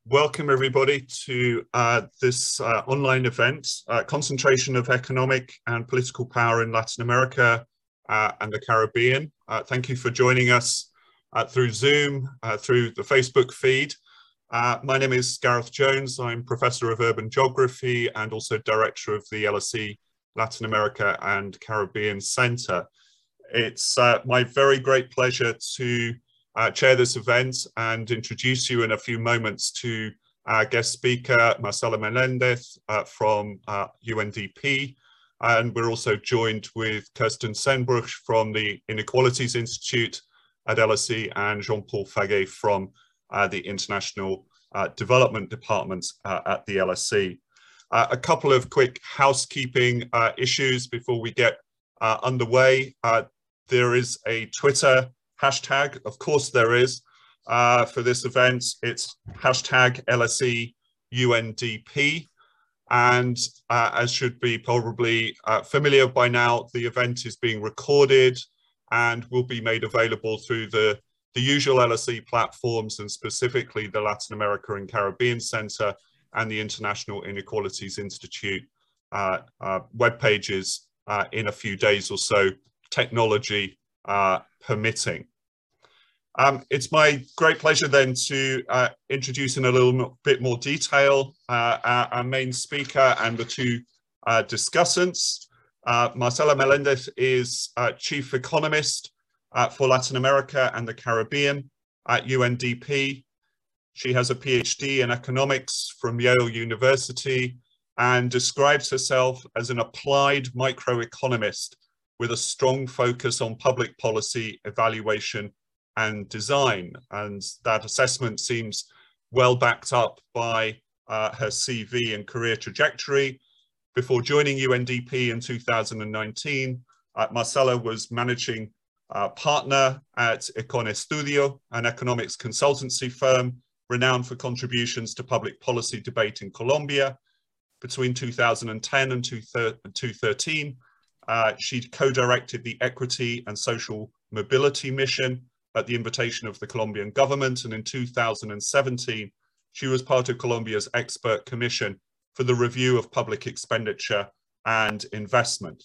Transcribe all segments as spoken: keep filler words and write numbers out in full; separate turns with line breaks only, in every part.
Welcome everybody to uh, this uh, online event, uh, Concentration of Economic and Political Power in Latin America uh, and the Caribbean. Uh, thank you for joining us uh, through Zoom, uh, through the Facebook feed. Uh, my name is Gareth Jones. I'm Professor of Urban Geography and also Director of the L S E Latin America and Caribbean Center. It's uh, my very great pleasure to Uh, chair this event and introduce you in a few moments to our guest speaker, Marcela Melendez uh, from uh, U N D P. And we're also joined with Kirsten Senbruch from the Inequalities Institute at L S E and Jean-Paul Faguet from uh, the International uh, Development Department uh, at the L S E. Uh, a couple of quick housekeeping uh, issues before we get uh, underway. Uh, there is a Twitter hashtag, of course there is, uh, for this event. It's hashtag L S E U N D P. And uh, as should be probably uh, familiar by now, the event is being recorded and will be made available through the, the usual L S E platforms, and specifically the Latin America and Caribbean Center and the International Inequalities Institute uh, uh, web pages uh, in a few days or so, technology Uh, permitting. Um, it's my great pleasure then to uh, introduce in a little bit more detail uh, our, our main speaker and the two uh, discussants. Uh, Marcela Melendez is uh, Chief Economist uh, for Latin America and the Caribbean at U N D P. She has a PhD in economics from Yale University and describes herself as an applied microeconomist with a strong focus on public policy evaluation and design. And that assessment seems well backed up by uh, her C V and career trajectory. Before joining U N D P in two thousand nineteen, uh, Marcela was managing uh, partner at Econ Estudio, an economics consultancy firm renowned for contributions to public policy debate in Colombia. Between two thousand ten and two thousand thirteen, Uh, she co-directed the Equity and Social Mobility Mission at the invitation of the Colombian government, and in two thousand seventeen, she was part of Colombia's expert commission for the review of public expenditure and investment.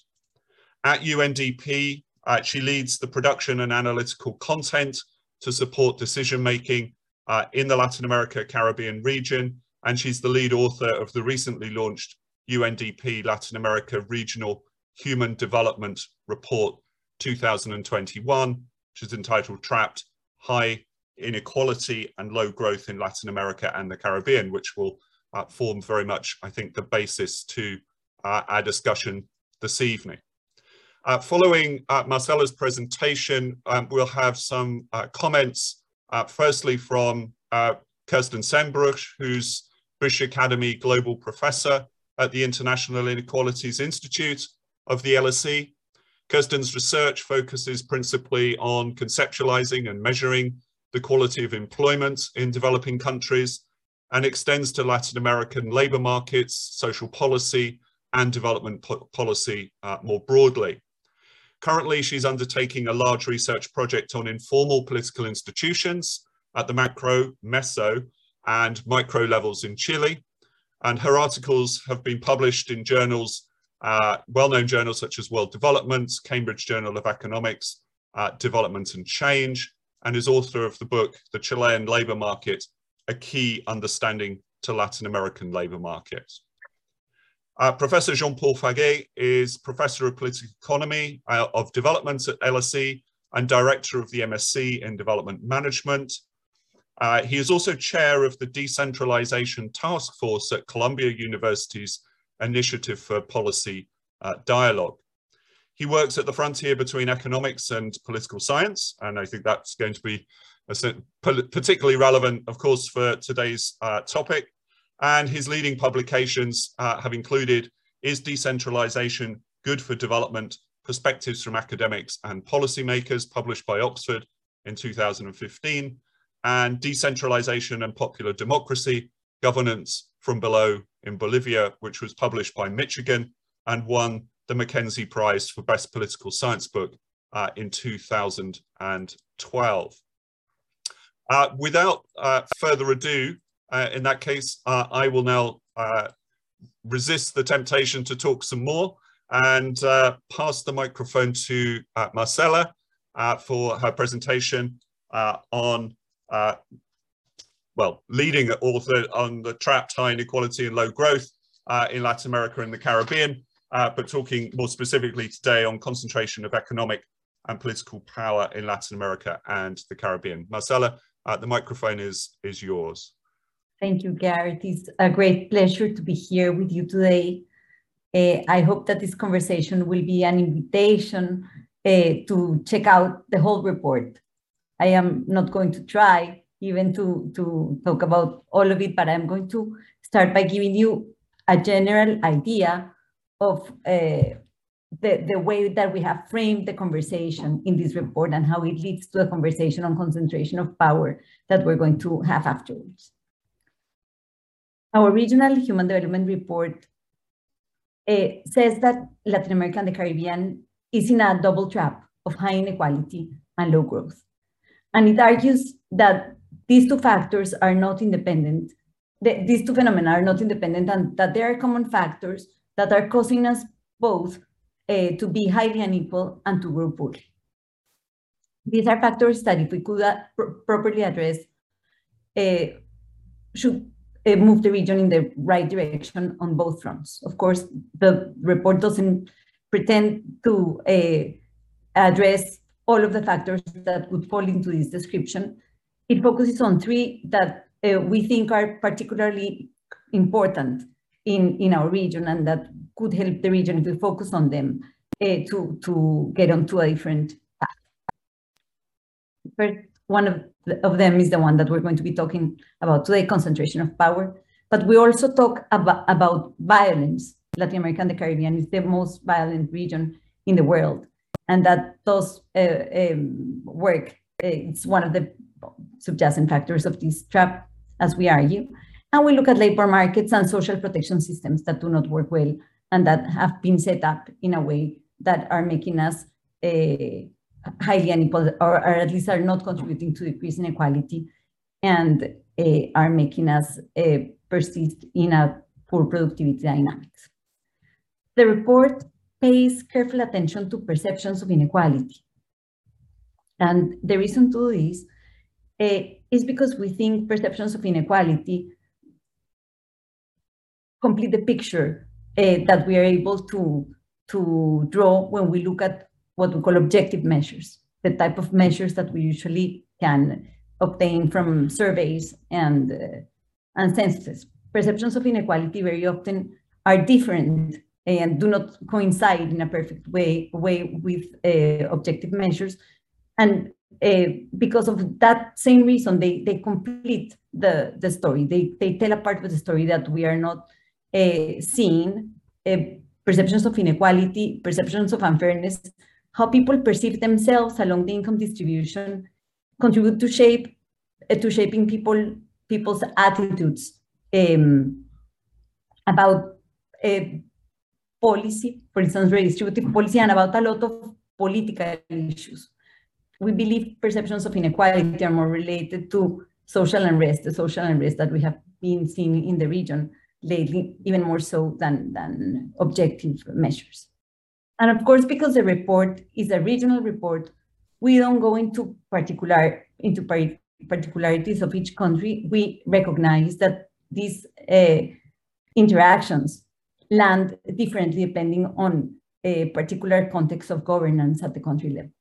At U N D P, uh, she leads the production and analytical content to support decision-making uh, in the Latin America Caribbean region, and she's the lead author of the recently launched U N D P Latin America Regional Human Development Report two thousand twenty-one, which is entitled Trapped: High Inequality and Low Growth in Latin America and the Caribbean, which will uh, form very much, I think, the basis to uh, our discussion this evening. Uh, following uh, Marcela's presentation, um, we'll have some uh, comments, uh, firstly from uh, Kirsten Senbruch, who's British Academy Global Professor at the International Inequalities Institute of the L S E. Kirsten's research focuses principally on conceptualizing and measuring the quality of employment in developing countries and extends to Latin American labor markets, social policy, and development po policy uh, more broadly. Currently, she's undertaking a large research project on informal political institutions at the macro, meso, and micro levels in Chile. And her articles have been published in journals Uh, well-known journals such as World Development, Cambridge Journal of Economics, uh, Development and Change, and is author of the book, The Chilean Labour Market, A Key Understanding to Latin American Labour Markets. Uh, Professor Jean-Paul Faguet is Professor of Political Economy uh, of Development at L S E and Director of the M S C in Development Management. Uh, he is also Chair of the Decentralization Task Force at Columbia University's Initiative for Policy uh, Dialogue. He works at the frontier between economics and political science, and I think that's going to be particularly relevant, of course, for today's uh, topic. And his leading publications uh, have included Is Decentralization Good for Development? Perspectives from Academics and Policymakers, published by Oxford in two thousand fifteen, and Decentralization and Popular Democracy, Governance from Below in Bolivia, which was published by Michigan and won the Mackenzie Prize for Best Political Science Book uh, in two thousand twelve. Uh, without uh, further ado, uh, in that case, uh, I will now uh, resist the temptation to talk some more and uh, pass the microphone to uh, Marcela uh, for her presentation uh, on, uh, well, leading author on the trapped high inequality and low growth uh, in Latin America and the Caribbean, uh, but talking more specifically today on concentration of economic and political power in Latin America and the Caribbean. Marcela, uh, the microphone is, is yours.
Thank you, Gareth. It's a great pleasure to be here with you today. Uh, I hope that this conversation will be an invitation uh, to check out the whole report. I am not going to try even to, to talk about all of it, but I'm going to start by giving you a general idea of uh, the, the way that we have framed the conversation in this report and how it leads to a conversation on concentration of power that we're going to have afterwards. Our regional human development report uh, says that Latin America and the Caribbean is in a double trap of high inequality and low growth. And it argues that these two factors are not independent, the, these two phenomena are not independent, and that there are common factors that are causing us both uh, to be highly unequal and to grow poorly. These are factors that, if we could uh, pr properly address, uh, should uh, move the region in the right direction on both fronts. Of course, the report doesn't pretend to uh, address all of the factors that would fall into this description. It focuses on three that uh, we think are particularly important in, in our region and that could help the region if we focus on them uh, to, to get onto a different path. First, one of, the, of them is the one that we're going to be talking about today, concentration of power. But we also talk about, about violence. Latin America and the Caribbean is the most violent region in the world. And that does uh, um, work. It's one of the subjacent factors of this trap, as we argue. And we look at labor markets and social protection systems that do not work well and that have been set up in a way that are making us uh, highly unequal, or, or at least are not contributing to decrease inequality and uh, are making us uh, persist in a poor productivity dynamics. The report pays careful attention to perceptions of inequality. And the reason to do this uh, is because we think perceptions of inequality complete the picture uh, that we are able to, to draw when we look at what we call objective measures, the type of measures that we usually can obtain from surveys and, uh, and censuses. Perceptions of inequality very often are different and do not coincide in a perfect way, way with uh, objective measures. And uh, because of that same reason, they, they complete the, the story. They, they tell a part of the story that we are not uh, seeing. Uh, perceptions of inequality, perceptions of unfairness, how people perceive themselves along the income distribution contribute to shape uh, to shaping people people's attitudes um, about uh, policy, for instance, redistributive policy, and about a lot of political issues. We believe perceptions of inequality are more related to social unrest, the social unrest that we have been seeing in the region lately, even more so than, than objective measures. And of course, because the report is a regional report, we don't go into particular into particularities of each country. We recognize that these uh, interactions land differently depending on a particular context of governance at the country level.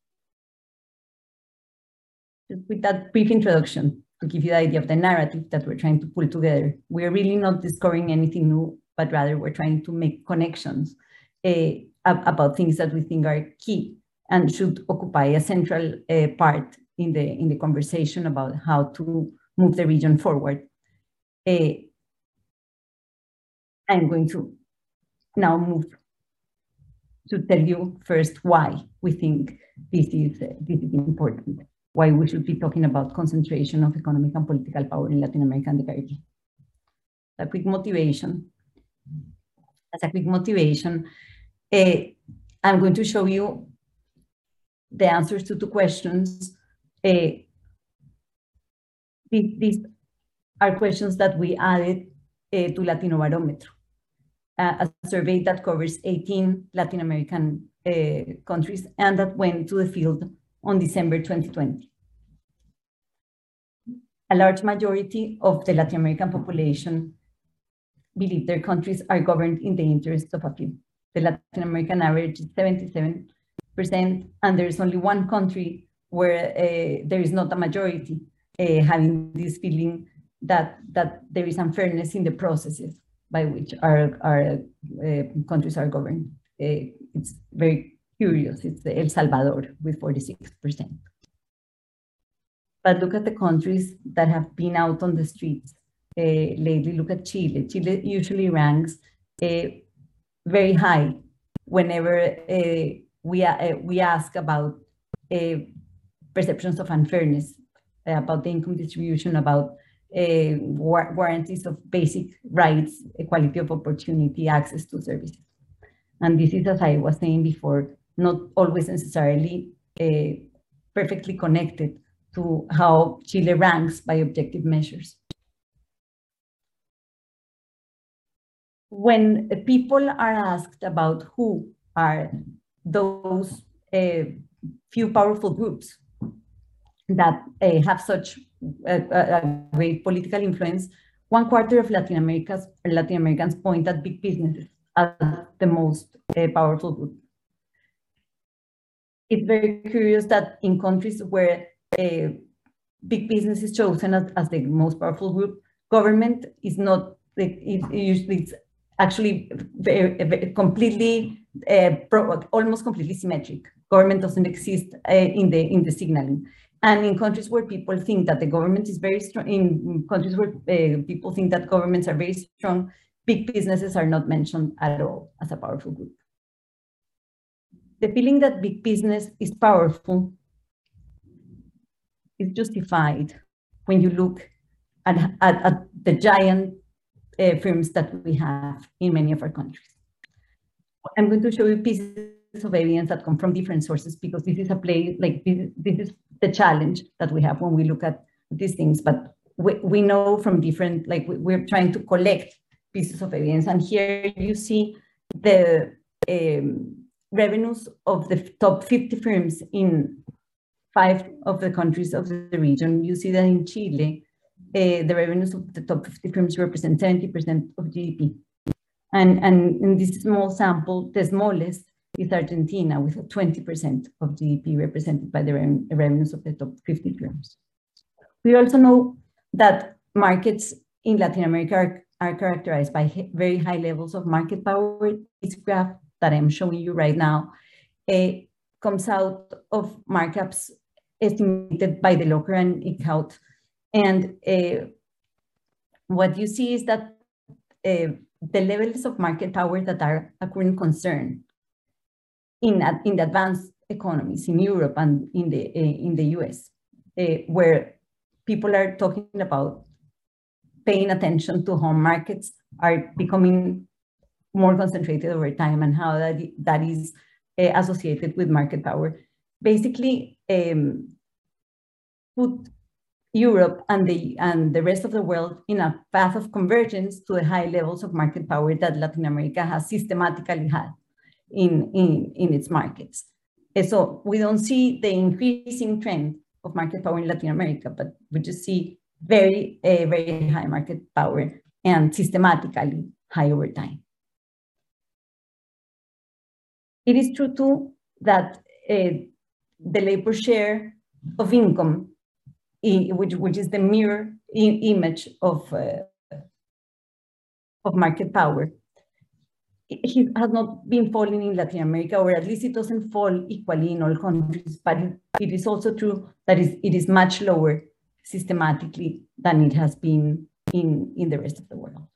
Just with that brief introduction, to give you the idea of the narrative that we're trying to pull together, we're really not discovering anything new, but rather we're trying to make connections uh, about things that we think are key and should occupy a central uh, part in the, in the conversation about how to move the region forward. Uh, I'm going to now move to tell you first why we think this is, uh, this is important, why we should be talking about concentration of economic and political power in Latin America and the Caribbean. A quick motivation. As a quick motivation, uh, I'm going to show you the answers to two questions. Uh, these, these are questions that we added uh, to Latinobarometro, uh, a survey that covers eighteen Latin American uh, countries and that went to the field on December twenty twenty. A large majority of the Latin American population believe their countries are governed in the interests of a few. The Latin American average is seventy-seven percent, and there's only one country where uh, there is not a majority uh, having this feeling that, that there is unfairness in the processes by which our, our uh, countries are governed. Uh, it's very curious. It's El Salvador with forty-six percent. But look at the countries that have been out on the streets uh, lately. Look at Chile. Chile usually ranks uh, very high whenever uh, we, uh, we ask about uh, perceptions of unfairness, uh, about the income distribution, about uh, war guarantees of basic rights, equality of opportunity, access to services. And this is, as I was saying before, not always necessarily uh, perfectly connected to how Chile ranks by objective measures. When people are asked about who are those uh, few powerful groups that uh, have such a, a great political influence, one quarter of Latin America's, Latin Americans point at big businesses as the most uh, powerful group. It's very curious that in countries where uh, big business is chosen as, as the most powerful group, government is not, it, it usually it's actually very, very completely, uh, pro, almost completely symmetric. Government doesn't exist uh, in, the, in the signaling. And in countries where people think that the government is very strong, in countries where uh, people think that governments are very strong, big businesses are not mentioned at all as a powerful group. The feeling that big business is powerful is justified when you look at, at, at the giant uh, firms that we have in many of our countries. I'm going to show you pieces of evidence that come from different sources because this is a play, like this, this is the challenge that we have when we look at these things. But we, we know from different, like we, we're trying to collect pieces of evidence. And here you see the um, revenues of the top fifty firms in five of the countries of the region. You see that in Chile, uh, the revenues of the top fifty firms represent seventy percent of G D P. And, and in this small sample, the smallest is Argentina with twenty percent of G D P represented by the revenues of the top fifty firms. We also know that markets in Latin America are, are characterized by very high levels of market power. This graph that I'm showing you right now uh, comes out of markups estimated by the Locker and Eckhout. And uh, what you see is that uh, the levels of market power that are a current concern in, in the advanced economies in Europe and in the, uh, in the U S, uh, where people are talking about paying attention to how markets are becoming more concentrated over time and how that, that is uh, associated with market power. Basically, um, put Europe and the, and the rest of the world in a path of convergence to the high levels of market power that Latin America has systematically had in, in, in its markets. And so we don't see the increasing trend of market power in Latin America, but we just see very, uh, very high market power and systematically high over time. It is true too that uh, the labor share of income, which, which is the mirror image of, uh, of market power, it has not been falling in Latin America, or at least it doesn't fall equally in all countries, but it, it is also true that it is much lower systematically than it has been in, in the rest of the world.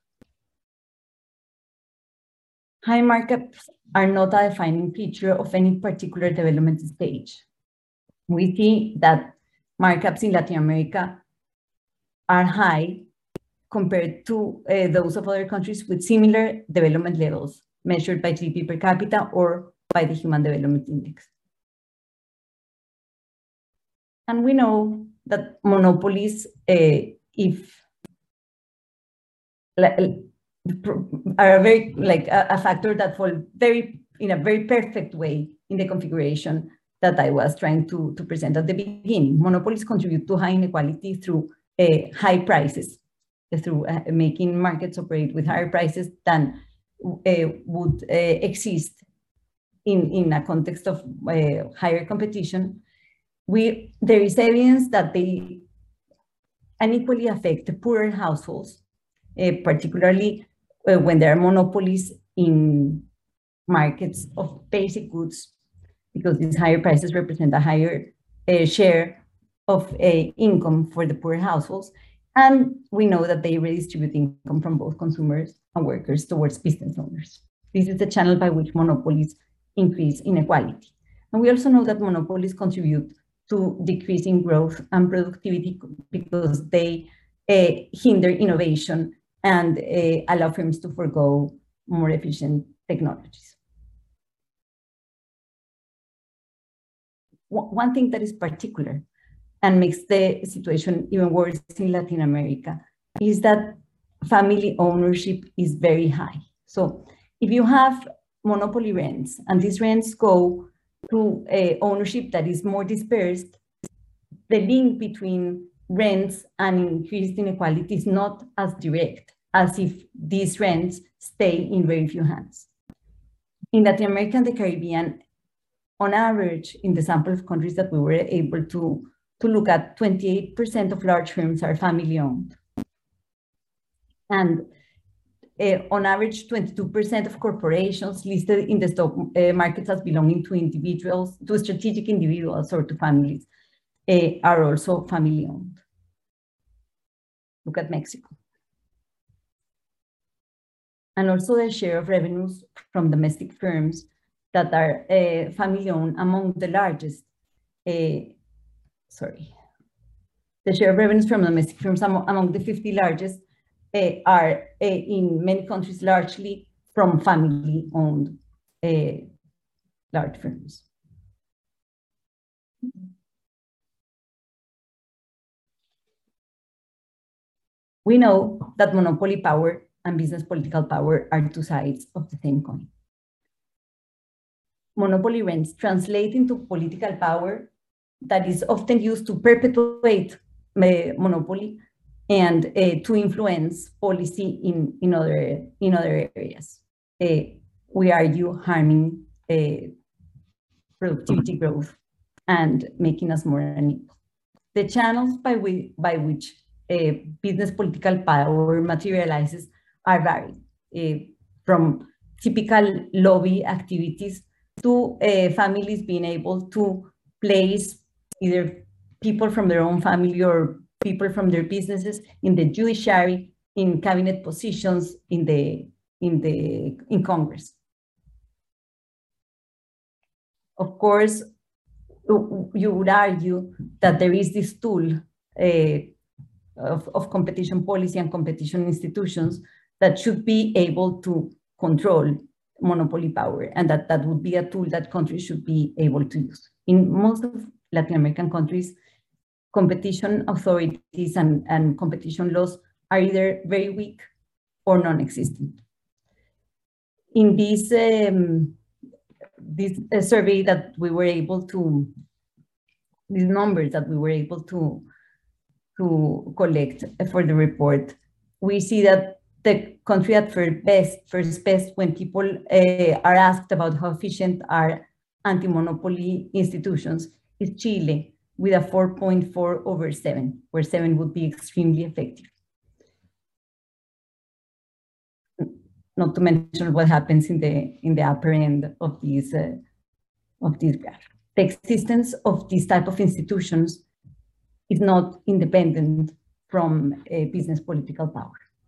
High markups are not a defining feature of any particular development stage. We see that markups in Latin America are high compared to uh, those of other countries with similar development levels measured by G D P per capita or by the Human Development Index. And we know that monopolies, uh, if are a very like a, a factor that fall very in a very perfect way in the configuration that I was trying to, to present at the beginning. Monopolies contribute to high inequality through uh, high prices, uh, through uh, making markets operate with higher prices than uh, would uh, exist in, in a context of uh, higher competition. We, there is evidence that they unequally affect the poorer households, uh, particularly uh, when there are monopolies in markets of basic goods, because these higher prices represent a higher uh, share of uh, income for the poor households. And we know that they redistribute income from both consumers and workers towards business owners. This is the channel by which monopolies increase inequality. And we also know that monopolies contribute to decreasing growth and productivity because they uh, hinder innovation and uh, allow firms to forgo more efficient technologies. One thing that is particular and makes the situation even worse in Latin America is that family ownership is very high. So if you have monopoly rents and these rents go to a ownership that is more dispersed, the link between rents and increased inequality is not as direct as if these rents stay in very few hands. In Latin America and the Caribbean, on average, in the sample of countries that we were able to, to look at, twenty-eight percent of large firms are family-owned. And uh, on average, twenty-two percent of corporations listed in the stock uh, markets as belonging to individuals, to strategic individuals or to families, uh, are also family-owned. Look at Mexico. And also the share of revenues from domestic firms that are uh, family-owned among the largest, uh, sorry, the share of revenues from domestic firms among, among the fifty largest uh, are uh, in many countries largely from family-owned uh, large firms. We know that monopoly power and business political power are two sides of the same coin. Monopoly rents translate into political power that is often used to perpetuate uh, monopoly and uh, to influence policy in, in, other, in other areas. Uh, we argue harming uh, productivity growth and making us more unequal. The channels by, we, by which uh, business political power materializes are varied, uh, from typical lobby activities to uh, families being able to place either people from their own family or people from their businesses in the judiciary, in cabinet positions, in the in the in Congress. Of course, you would argue that there is this tool uh, of, of competition policy and competition institutions that should be able to control monopoly power, and that that would be a tool that countries should be able to use. In most of Latin American countries, competition authorities and, and competition laws are either very weak or non-existent. In this, um, this uh, survey that we were able to, these numbers that we were able to, to collect for the report, we see that the country that fared best, first best when people uh, are asked about how efficient are anti-monopoly institutions is Chile, with a four point four over seven, where seven would be extremely effective. Not to mention what happens in the in the upper end of these uh, of this graph. The existence of these type of institutions is not independent from uh, business political power.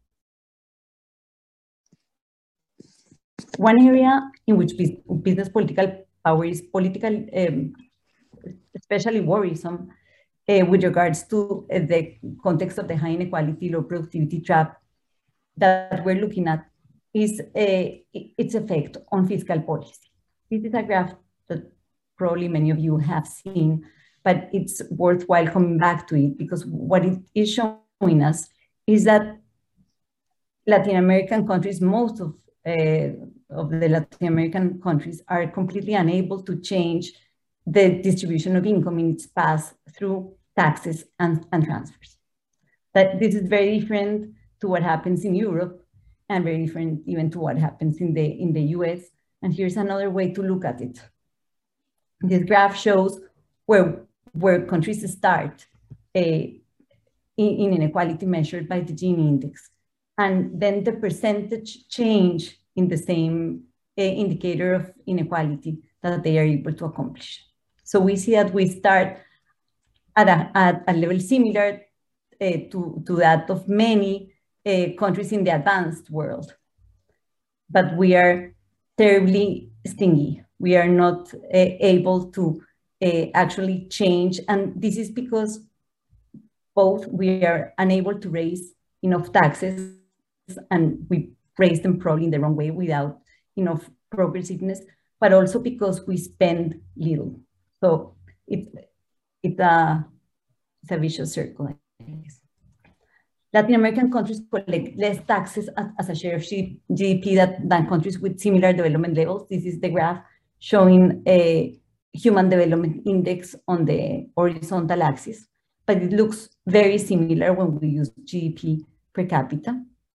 One area in which business political power is political, um, especially worrisome uh, with regards to uh, the context of the high inequality, low productivity trap that we're looking at, is uh, its effect on fiscal policy. This is a graph that probably many of you have seen, but it's worthwhile coming back to it because what it is showing us is that Latin American countries, most of, uh, of the Latin American countries are completely unable to change the distribution of income in its path through taxes and, and transfers. That this is very different to what happens in Europe and very different even to what happens in the, in the U S. And here's another way to look at it. This graph shows where, where countries start uh, in, in inequality measured by the Gini index, and then the percentage change in the same uh, indicator of inequality that they are able to accomplish. So we see that we start at a, at a level similar uh, to, to that of many uh, countries in the advanced world, but we are terribly stingy. We are not uh, able to uh, actually change, and this is because both we are unable to raise enough taxes, and we raise them probably in the wrong way without enough progressiveness, but also because we spend little. So it's, it's, a, it's a vicious circle, I guess. Latin American countries collect less taxes as, as a share of G D P that, than countries with similar development levels. This is the graph showing a Human Development Index on the horizontal axis, but it looks very similar when we use G D P per capita.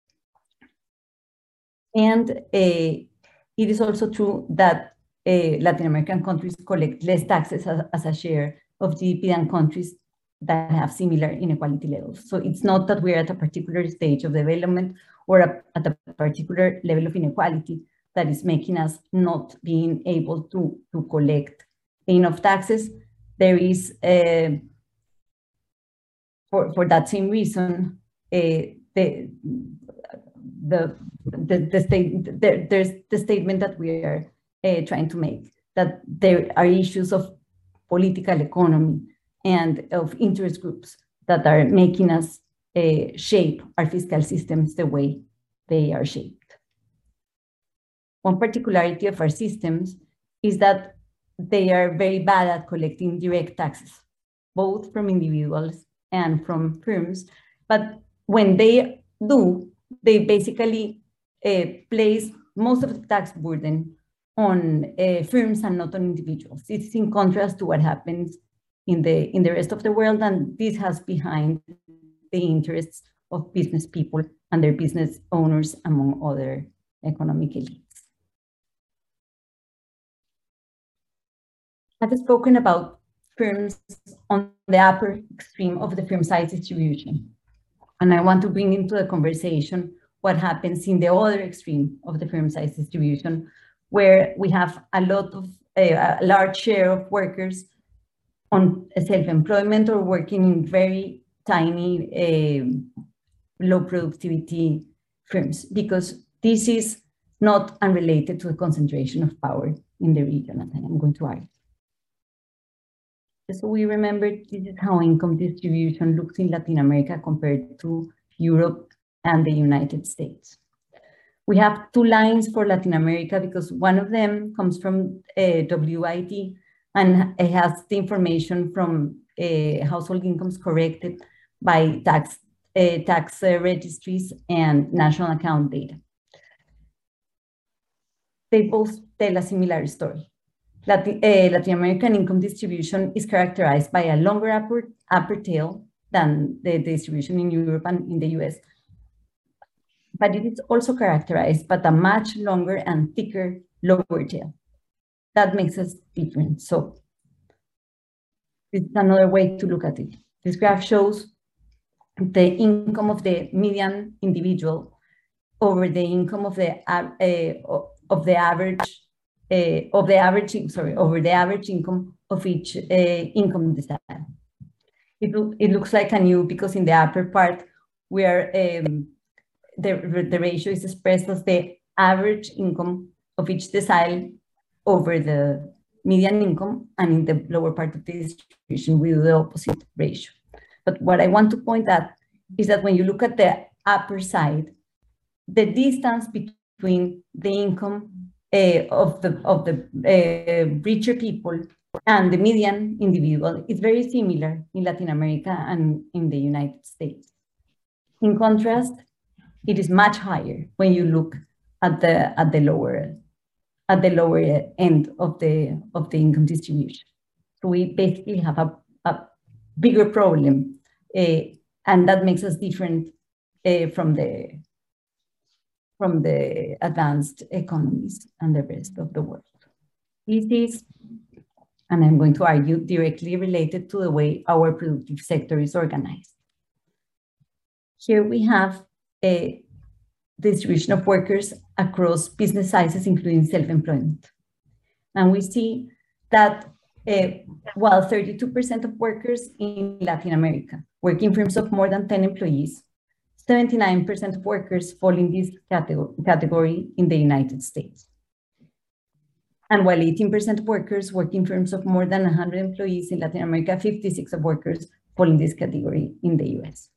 And uh, it is also true that uh, Latin American countries collect less taxes as, as a share of G D P than countries that have similar inequality levels. So it's not that we're at a particular stage of development or a, at a particular level of inequality that is making us not being able to, to collect enough taxes. There is, uh, for, for that same reason, uh, the, the, the, the state, the, there's the statement that we are uh, trying to make, that there are issues of political economy and of interest groups that are making us uh, shape our fiscal systems the way they are shaped. One particularity of our systems is that they are very bad at collecting direct taxes, both from individuals and from firms. But when they do, they basically uh, place most of the tax burden on uh, firms and not on individuals. It's in contrast to what happens in the, in the rest of the world, and this has behind the interests of business people and their business owners, among other economic elites. I've spoken about firms on the upper extreme of the firm size distribution, and I want to bring into the conversation what happens in the other extreme of the firm size distribution, where we have a lot of, uh, a large share of workers on self-employment or working in very tiny, uh, low productivity firms, because this is not unrelated to the concentration of power in the region, as I am going to argue. So we remember this is how income distribution looks in Latin America compared to Europe and the United States. We have two lines for Latin America because one of them comes from uh, W I T, and it has the information from uh, household incomes corrected by tax, uh, tax uh, registries and national account data. They both tell a similar story. Latin, uh, Latin American income distribution is characterized by a longer upper, upper tail than the distribution in Europe and in the U S. But it is also characterized by a much longer and thicker lower tail. That makes us different. So this is another way to look at it. This graph shows the income of the median individual over the income of the uh, of the average uh, of the average sorry over the average income of each uh, income decile. It it looks like a U because in the upper part we are um, the the ratio is expressed as the average income of each decile over the median income, and in the lower part of the distribution we do the opposite ratio. But what I want to point out is that when you look at the upper side, the distance between the income uh, of the of the uh, richer people and the median individual is very similar in Latin America and in the United States. In contrast, it is much higher when you look at the at the lower at the lower end of the of the income distribution. So we basically have a, a bigger problem, uh, and that makes us different uh, from the from the advanced economies and the rest of the world. This is, and I'm going to argue, directly related to the way our productive sector is organized. Here we have a distribution of workers across business sizes, including self-employment. And we see that uh, while thirty-two percent of workers in Latin America work in firms of more than ten employees, seventy-nine percent of workers fall in this category in the United States. And while eighteen percent of workers work in firms of more than one hundred employees in Latin America, fifty-six percent of workers fall in this category in the U S.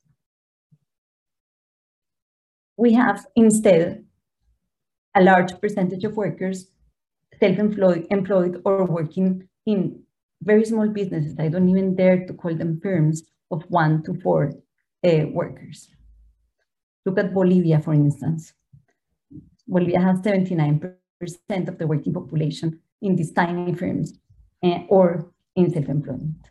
We have instead a large percentage of workers self-employed employed or working in very small businesses. I don't even dare to call them firms of one to four uh, workers. Look at Bolivia, for instance. Bolivia has seventy-nine percent of the working population in these tiny firms uh, or in self-employment.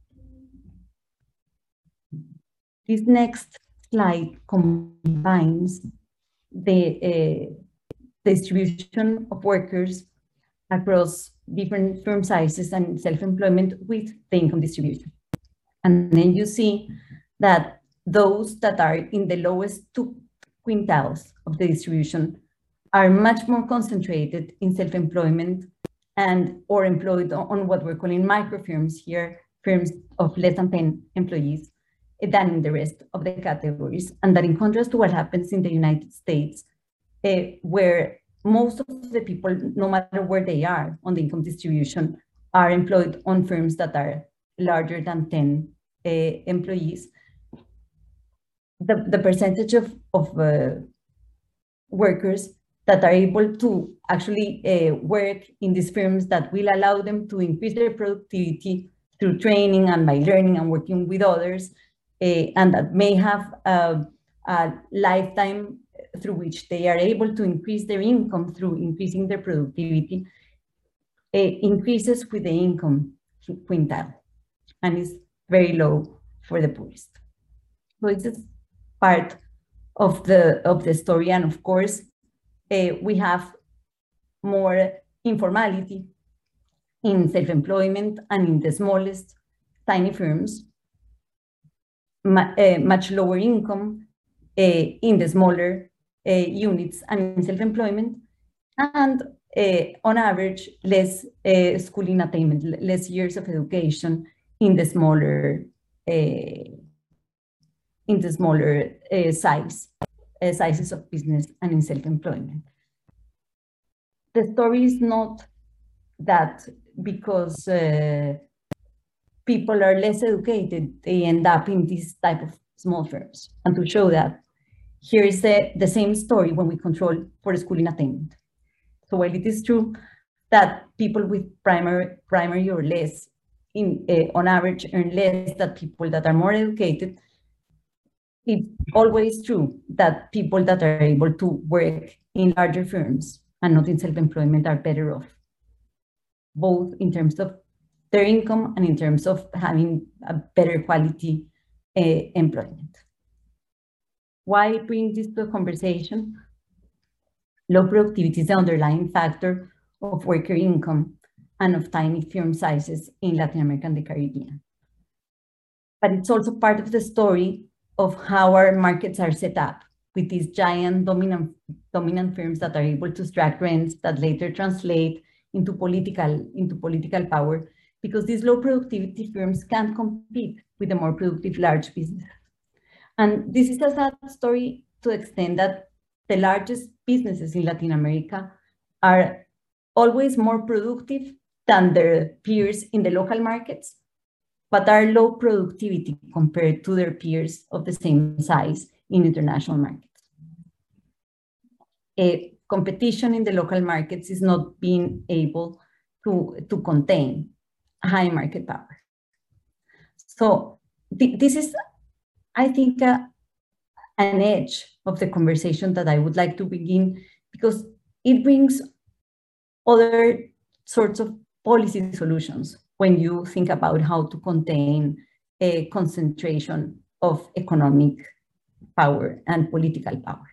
This next slide combines the uh, distribution of workers across different firm sizes and self-employment with the income distribution. And then you see that those that are in the lowest two quintiles of the distribution are much more concentrated in self-employment and or employed on what we're calling micro firms here, firms of less than ten employees, than in the rest of the categories. And that in contrast to what happens in the United States, uh, where most of the people, no matter where they are on the income distribution, are employed on firms that are larger than ten uh, employees. The, the percentage of, of uh, workers that are able to actually uh, work in these firms that will allow them to increase their productivity through training and by learning and working with others, uh, and that may have a, a lifetime through which they are able to increase their income through increasing their productivity, uh, increases with the income quintile, and is very low for the poorest. So this is part of the of the story, and of course, uh, we have more informality in self-employment and in the smallest tiny firms, ma uh, much lower income uh, in the smaller uh, units and in self-employment, and uh, on average, less uh, schooling attainment, less years of education in the smaller uh, in the smaller uh, size, uh, sizes of business and in self-employment. The story is not that because uh, people are less educated, they end up in this type of small firms. And to show that, here is the, the same story when we control for schooling attainment. So while it is true that people with primary, primary or less, in, uh, on average, earn less than people that are more educated, it's always true that people that are able to work in larger firms and not in self-employment are better off, both in terms of their income and in terms of having a better quality uh, employment. Why bring this to a conversation? Low productivity is the underlying factor of worker income and of tiny firm sizes in Latin America and the Caribbean. But it's also part of the story of how our markets are set up with these giant dominant, dominant firms that are able to extract rents that later translate into political, into political power, because these low productivity firms can't compete with the more productive large businesses. And this is a sad story to the extent that the largest businesses in Latin America are always more productive than their peers in the local markets, but are low productivity compared to their peers of the same size in international markets. A competition in the local markets is not being able to, to contain high market power. So th this is, I think, uh, an edge of the conversation that I would like to begin, because it brings other sorts of policy solutions when you think about how to contain a concentration of economic power and political power.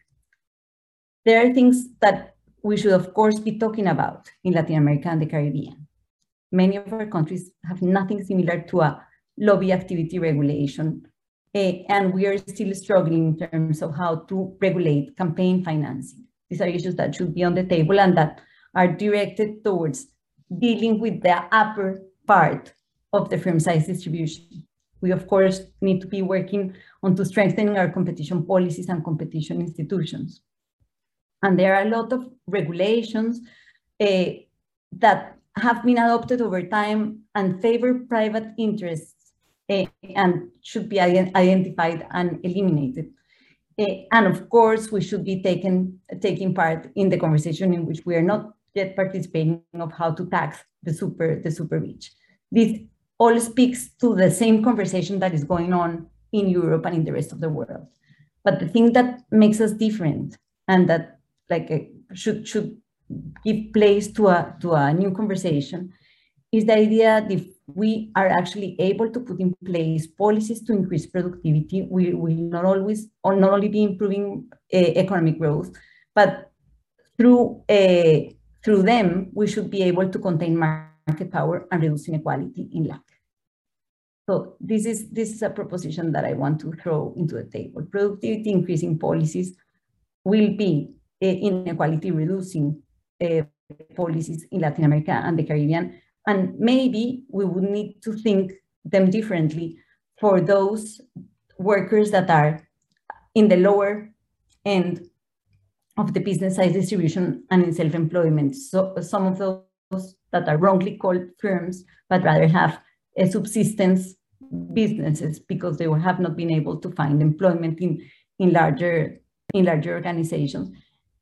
There are things that we should, of course, be talking about in Latin America and the Caribbean. Many of our countries have nothing similar to a lobby activity regulation, uh, and we are still struggling in terms of how to regulate campaign financing. These are issues that should be on the table and that are directed towards dealing with the upper part of the firm size distribution. We, of course, need to be working on to strengthening our competition policies and competition institutions. And there are a lot of regulations uh, that have been adopted over time and favor private interests uh, and should be identified and eliminated. Uh, and of course, we should be taken, taking part in the conversation in which we are not yet participating of how to tax the super, the super rich. This all speaks to the same conversation that is going on in Europe and in the rest of the world. But the thing that makes us different and that like a, should should give place to a to a new conversation is the idea that if we are actually able to put in place policies to increase productivity, we will not always or not only be improving uh, economic growth, but through uh, through them we should be able to contain market power and reduce inequality in L A C. So this is this is a proposition that I want to throw into the table. Productivity increasing policies will be inequality reducing uh, policies in Latin America and the Caribbean. And maybe we would need to think them differently for those workers that are in the lower end of the business size distribution and in self-employment. So some of those that are wrongly called firms, but rather have a subsistence businesses because they have not been able to find employment in, in, larger, in larger organizations.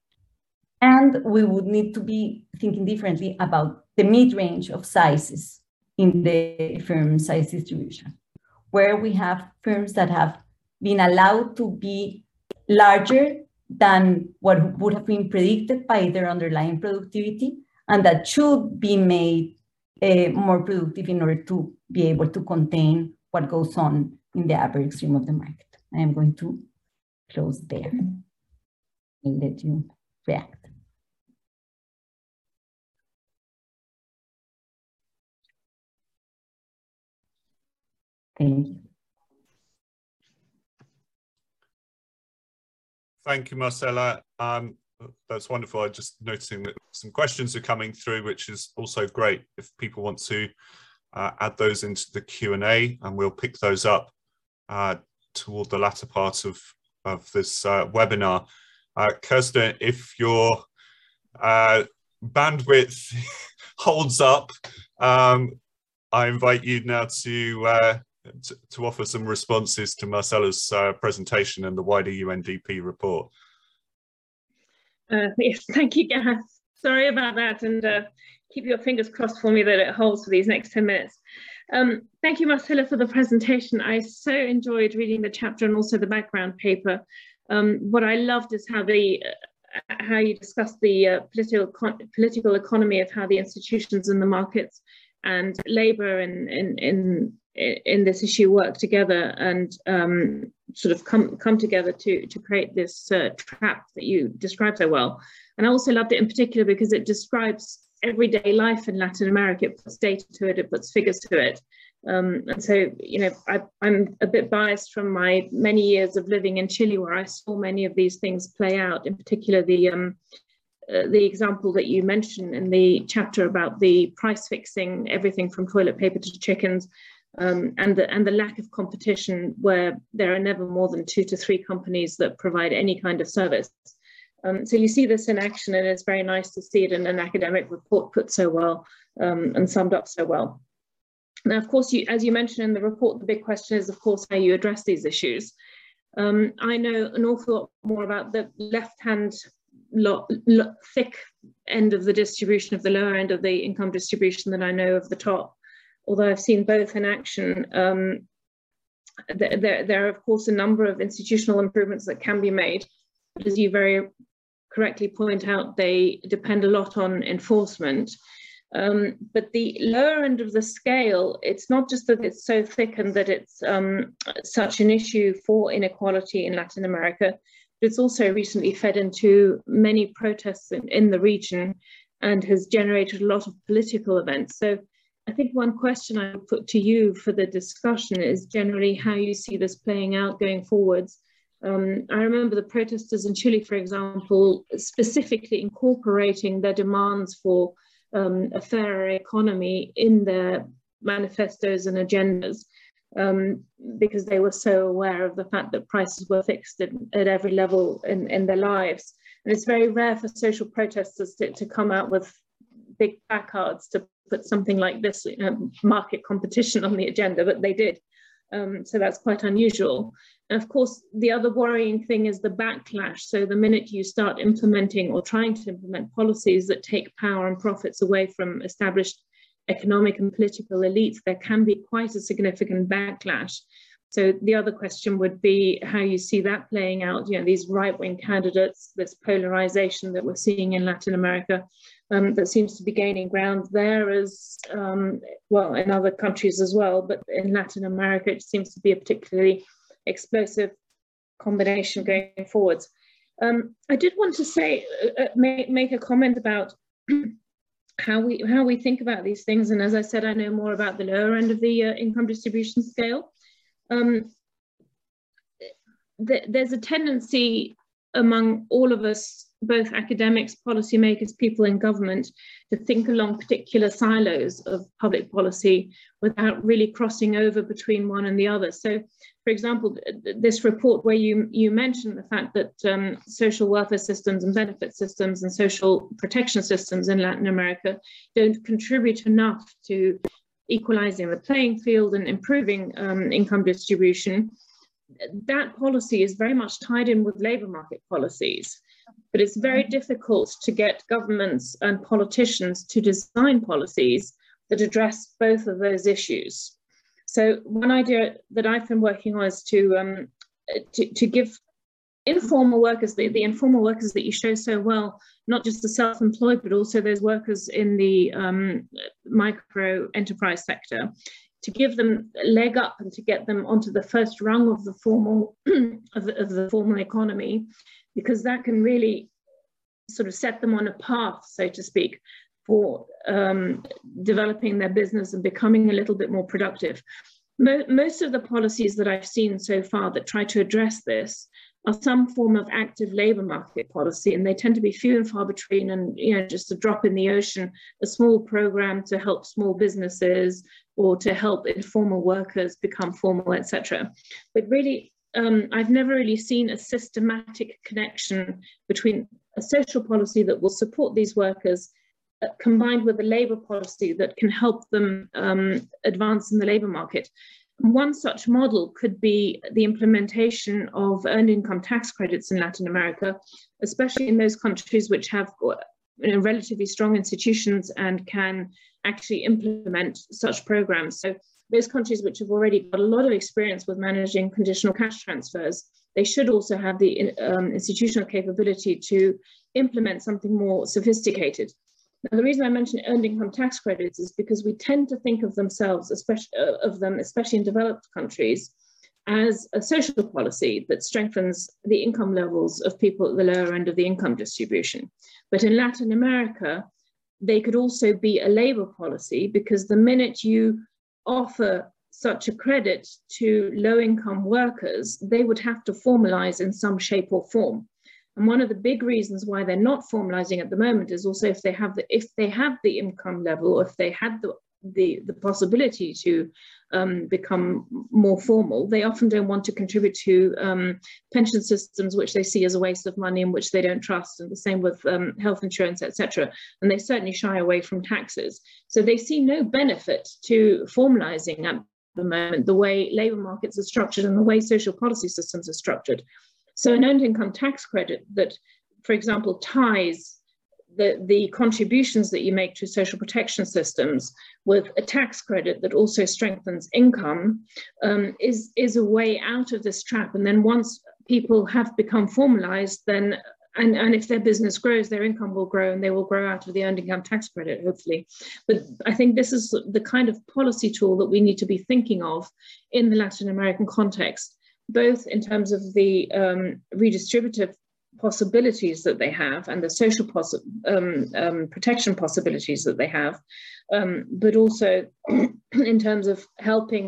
And we would need to be thinking differently about the mid-range of sizes in the firm size distribution, where we have firms that have been allowed to be larger than what would have been predicted by their underlying productivity, and that should be made uh, more productive in order to be able to contain what goes on in the upper extreme of the market. I am going to close there and let you react. Thank you.
Thank you, Marcela. Um, that's wonderful. I'm just noticing that some questions are coming through, which is also great if people want to uh, add those into the Q and A, and we'll pick those up uh, toward the latter part of, of this uh, webinar. Uh, Kirsten, if your uh, bandwidth holds up, um, I invite you now to uh, To, to offer some responses to Marcela's uh, presentation and the wider U N D P report.
Uh, yes, thank you, Gareth. Sorry about that, and uh, keep your fingers crossed for me that it holds for these next ten minutes. Um, thank you, Marcela, for the presentation. I so enjoyed reading the chapter and also the background paper. Um, what I loved is how the uh, how you discussed the uh, political political economy of how the institutions and the markets and labour in in in in this issue work together and um, sort of come come together to to create this uh, trap that you describe so well. And I also loved it in particular because it describes everyday life in Latin America. It puts data to it, it puts figures to it. Um, and so, you know, I, I'm a bit biased from my many years of living in Chile, where I saw many of these things play out, in particular the um, uh, the example that you mentioned in the chapter about the price fixing, everything from toilet paper to chickens, um, and, the, and the lack of competition, where there are never more than two to three companies that provide any kind of service. Um, so you see this in action, and it's very nice to see it in an academic report put so well um, and summed up so well. Now, of course, you, as you mentioned in the report, the big question is, of course, how you address these issues. Um, I know an awful lot more about the left-hand thick end of the distribution, of the lower end of the income distribution, than I know of the top. Although I've seen both in action, um, there, there are, of course, a number of institutional improvements that can be made. but as you very correctly point out, they depend a lot on enforcement. Um, but the lower end of the scale, it's not just that it's so thick and that it's um, such an issue for inequality in Latin America, but it's also recently fed into many protests in, in the region and has generated a lot of political events. So I think one question I would put to you for the discussion is generally how you see this playing out going forwards. Um, I remember the protesters in Chile, for example, specifically incorporating their demands for um, a fairer economy in their manifestos and agendas, um, because they were so aware of the fact that prices were fixed at, at every level in, in their lives. And it's very rare for social protesters to, to come out with big placards to put something like this, you know, market competition on the agenda, but they did. Um, so that's quite unusual. And of course, the other worrying thing is the backlash. So the minute you start implementing or trying to implement policies that take power and profits away from established economic and political elites, there can be quite a significant backlash. So the other question would be how you see that playing out, you know, these right-wing candidates, this polarization that we're seeing in Latin America, um, that seems to be gaining ground there as, um, well, in other countries as well, but in Latin America, it seems to be a particularly explosive combination going forwards. Um, I did want to say, uh, make, make a comment about how we, how we think about these things. And as I said, I know more about the lower end of the uh, income distribution scale. Um, th there's a tendency among all of us, both academics, policymakers, people in government, to think along particular silos of public policy without really crossing over between one and the other. So, for example, this report where you, you mentioned the fact that um, social welfare systems and benefit systems and social protection systems in Latin America don't contribute enough to equalizing the playing field and improving um, income distribution. That policy is very much tied in with labor market policies, but it's very difficult to get governments and politicians to design policies that address both of those issues. So one idea that I've been working on is to, um, to, to give informal workers, the, the informal workers that you show so well, not just the self-employed, but also those workers in the um, micro enterprise sector, to give them a leg up and to get them onto the first rung of the formal of, the, of the formal economy, because that can really sort of set them on a path, so to speak, for um, developing their business and becoming a little bit more productive. Mo most of the policies that I've seen so far that try to address this are some form of active labor market policy, and they tend to be few and far between, and you know, just a drop in the ocean, a small program to help small businesses or to help informal workers become formal, et cetera. But really, um, I've never really seen a systematic connection between a social policy that will support these workers uh, combined with a labor policy that can help them um, advance in the labor market. One such model could be the implementation of earned income tax credits in Latin America, especially in those countries which have you know, relatively strong institutions and can actually implement such programs. So those countries which have already got a lot of experience with managing conditional cash transfers, they should also have the um, institutional capability to implement something more sophisticated. Now, the reason I mention earned income tax credits is because we tend to think of themselves, especially uh, of them, especially in developed countries, as a social policy that strengthens the income levels of people at the lower end of the income distribution. But in Latin America, they could also be a labor policy, because the minute you offer such a credit to low-income workers, they would have to formalize in some shape or form. And one of the big reasons why they're not formalizing at the moment is also if they have the if they have the income level, or if they had the the, the possibility to um, become more formal, they often don't want to contribute to um, pension systems which they see as a waste of money and which they don't trust, and the same with um, health insurance, et cetera. And they certainly shy away from taxes. So they see no benefit to formalizing at the moment the way labor markets are structured and the way social policy systems are structured. So an earned income tax credit that, for example, ties the, the contributions that you make to social protection systems with a tax credit that also strengthens income um, is, is a way out of this trap. And then once people have become formalized, then And, and if their business grows, their income will grow and they will grow out of the earned income tax credit, hopefully. But I think this is the kind of policy tool that we need to be thinking of in the Latin American context, both in terms of the um, redistributive possibilities that they have and the social um, um, protection possibilities that they have, um, but also in terms of helping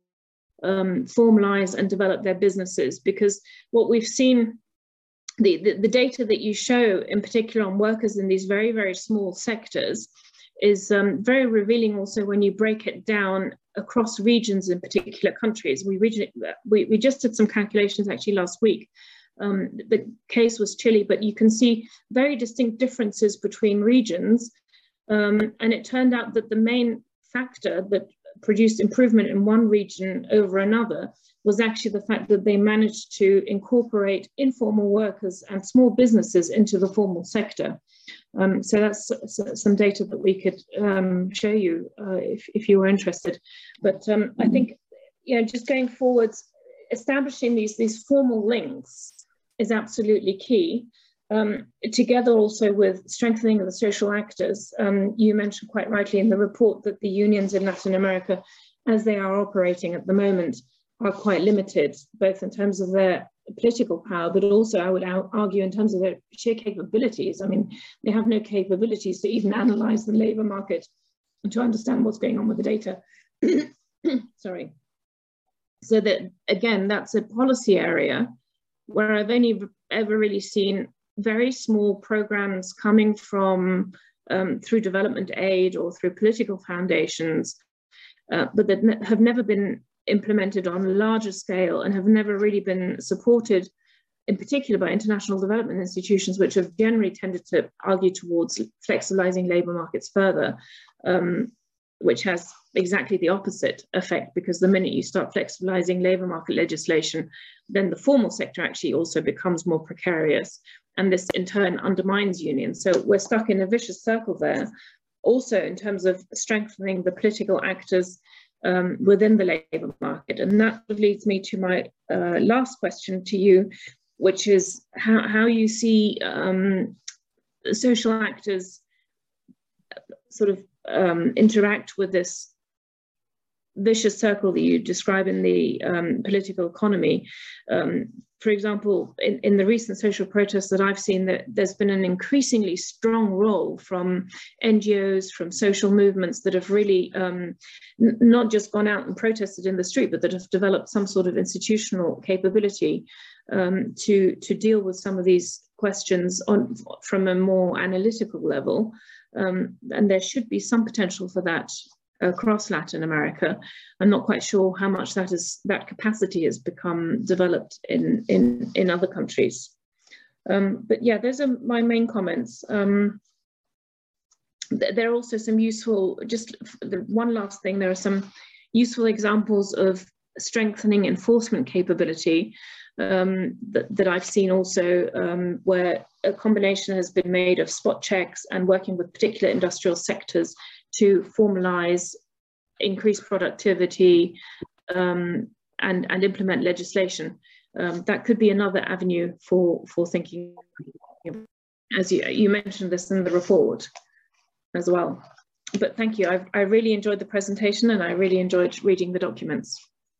um, formalize and develop their businesses. Because what we've seen, The, the, the data that you show, in particular on workers in these very, very small sectors, is um, very revealing also when you break it down across regions in particular countries. We, region, we, we just did some calculations actually last week. Um, the case was Chile, but you can see very distinct differences between regions. Um, and it turned out that the main factor that produced improvement in one region over another was actually the fact that they managed to incorporate informal workers and small businesses into the formal sector. Um, so that's some data that we could um, show you uh, if, if you were interested. But um, I think, you know, just going forwards, establishing these, these formal links is absolutely key. Um, together also with strengthening of the social actors. Um, you mentioned quite rightly in the report that the unions in Latin America, as they are operating at the moment, are quite limited, both in terms of their political power, but also I would argue in terms of their sheer capabilities. I mean, they have no capabilities to even analyze the labor market and to understand what's going on with the data. Sorry. So that, again, that's a policy area where I've only ever really seen very small programs coming from um, through development aid or through political foundations, uh, but that ne have never been implemented on a larger scale and have never really been supported, in particular by international development institutions, which have generally tended to argue towards flexibilizing labor markets further, um, which has exactly the opposite effect, because the minute you start flexibilizing labor market legislation, then the formal sector actually also becomes more precarious. And this in turn undermines unions. So we're stuck in a vicious circle there. Also in terms of strengthening the political actors um, within the labor market. And that leads me to my uh, last question to you, which is how, how you see um, social actors sort of um, interact with this vicious circle that you describe in the um, political economy. Um, for example, in, in the recent social protests that I've seen, that there's been an increasingly strong role from N G Os, from social movements that have really um, n not just gone out and protested in the street, but that have developed some sort of institutional capability um, to, to deal with some of these questions on, from a more analytical level. Um, and there should be some potential for that across Latin America. I'm not quite sure how much that is that capacity has become developed in in in other countries. Um, but yeah, those are my main comments. Um, th there are also some useful, just the one last thing, there are some useful examples of strengthening enforcement capability um, that, that I've seen also, um, where a combination has been made of spot checks and working with particular industrial sectors to formalize, increase productivity, um, and, and implement legislation. Um, that could be another avenue for, for thinking, as you, you mentioned this in the report as well. But thank you, I've, I really enjoyed the presentation and I really enjoyed reading the documents.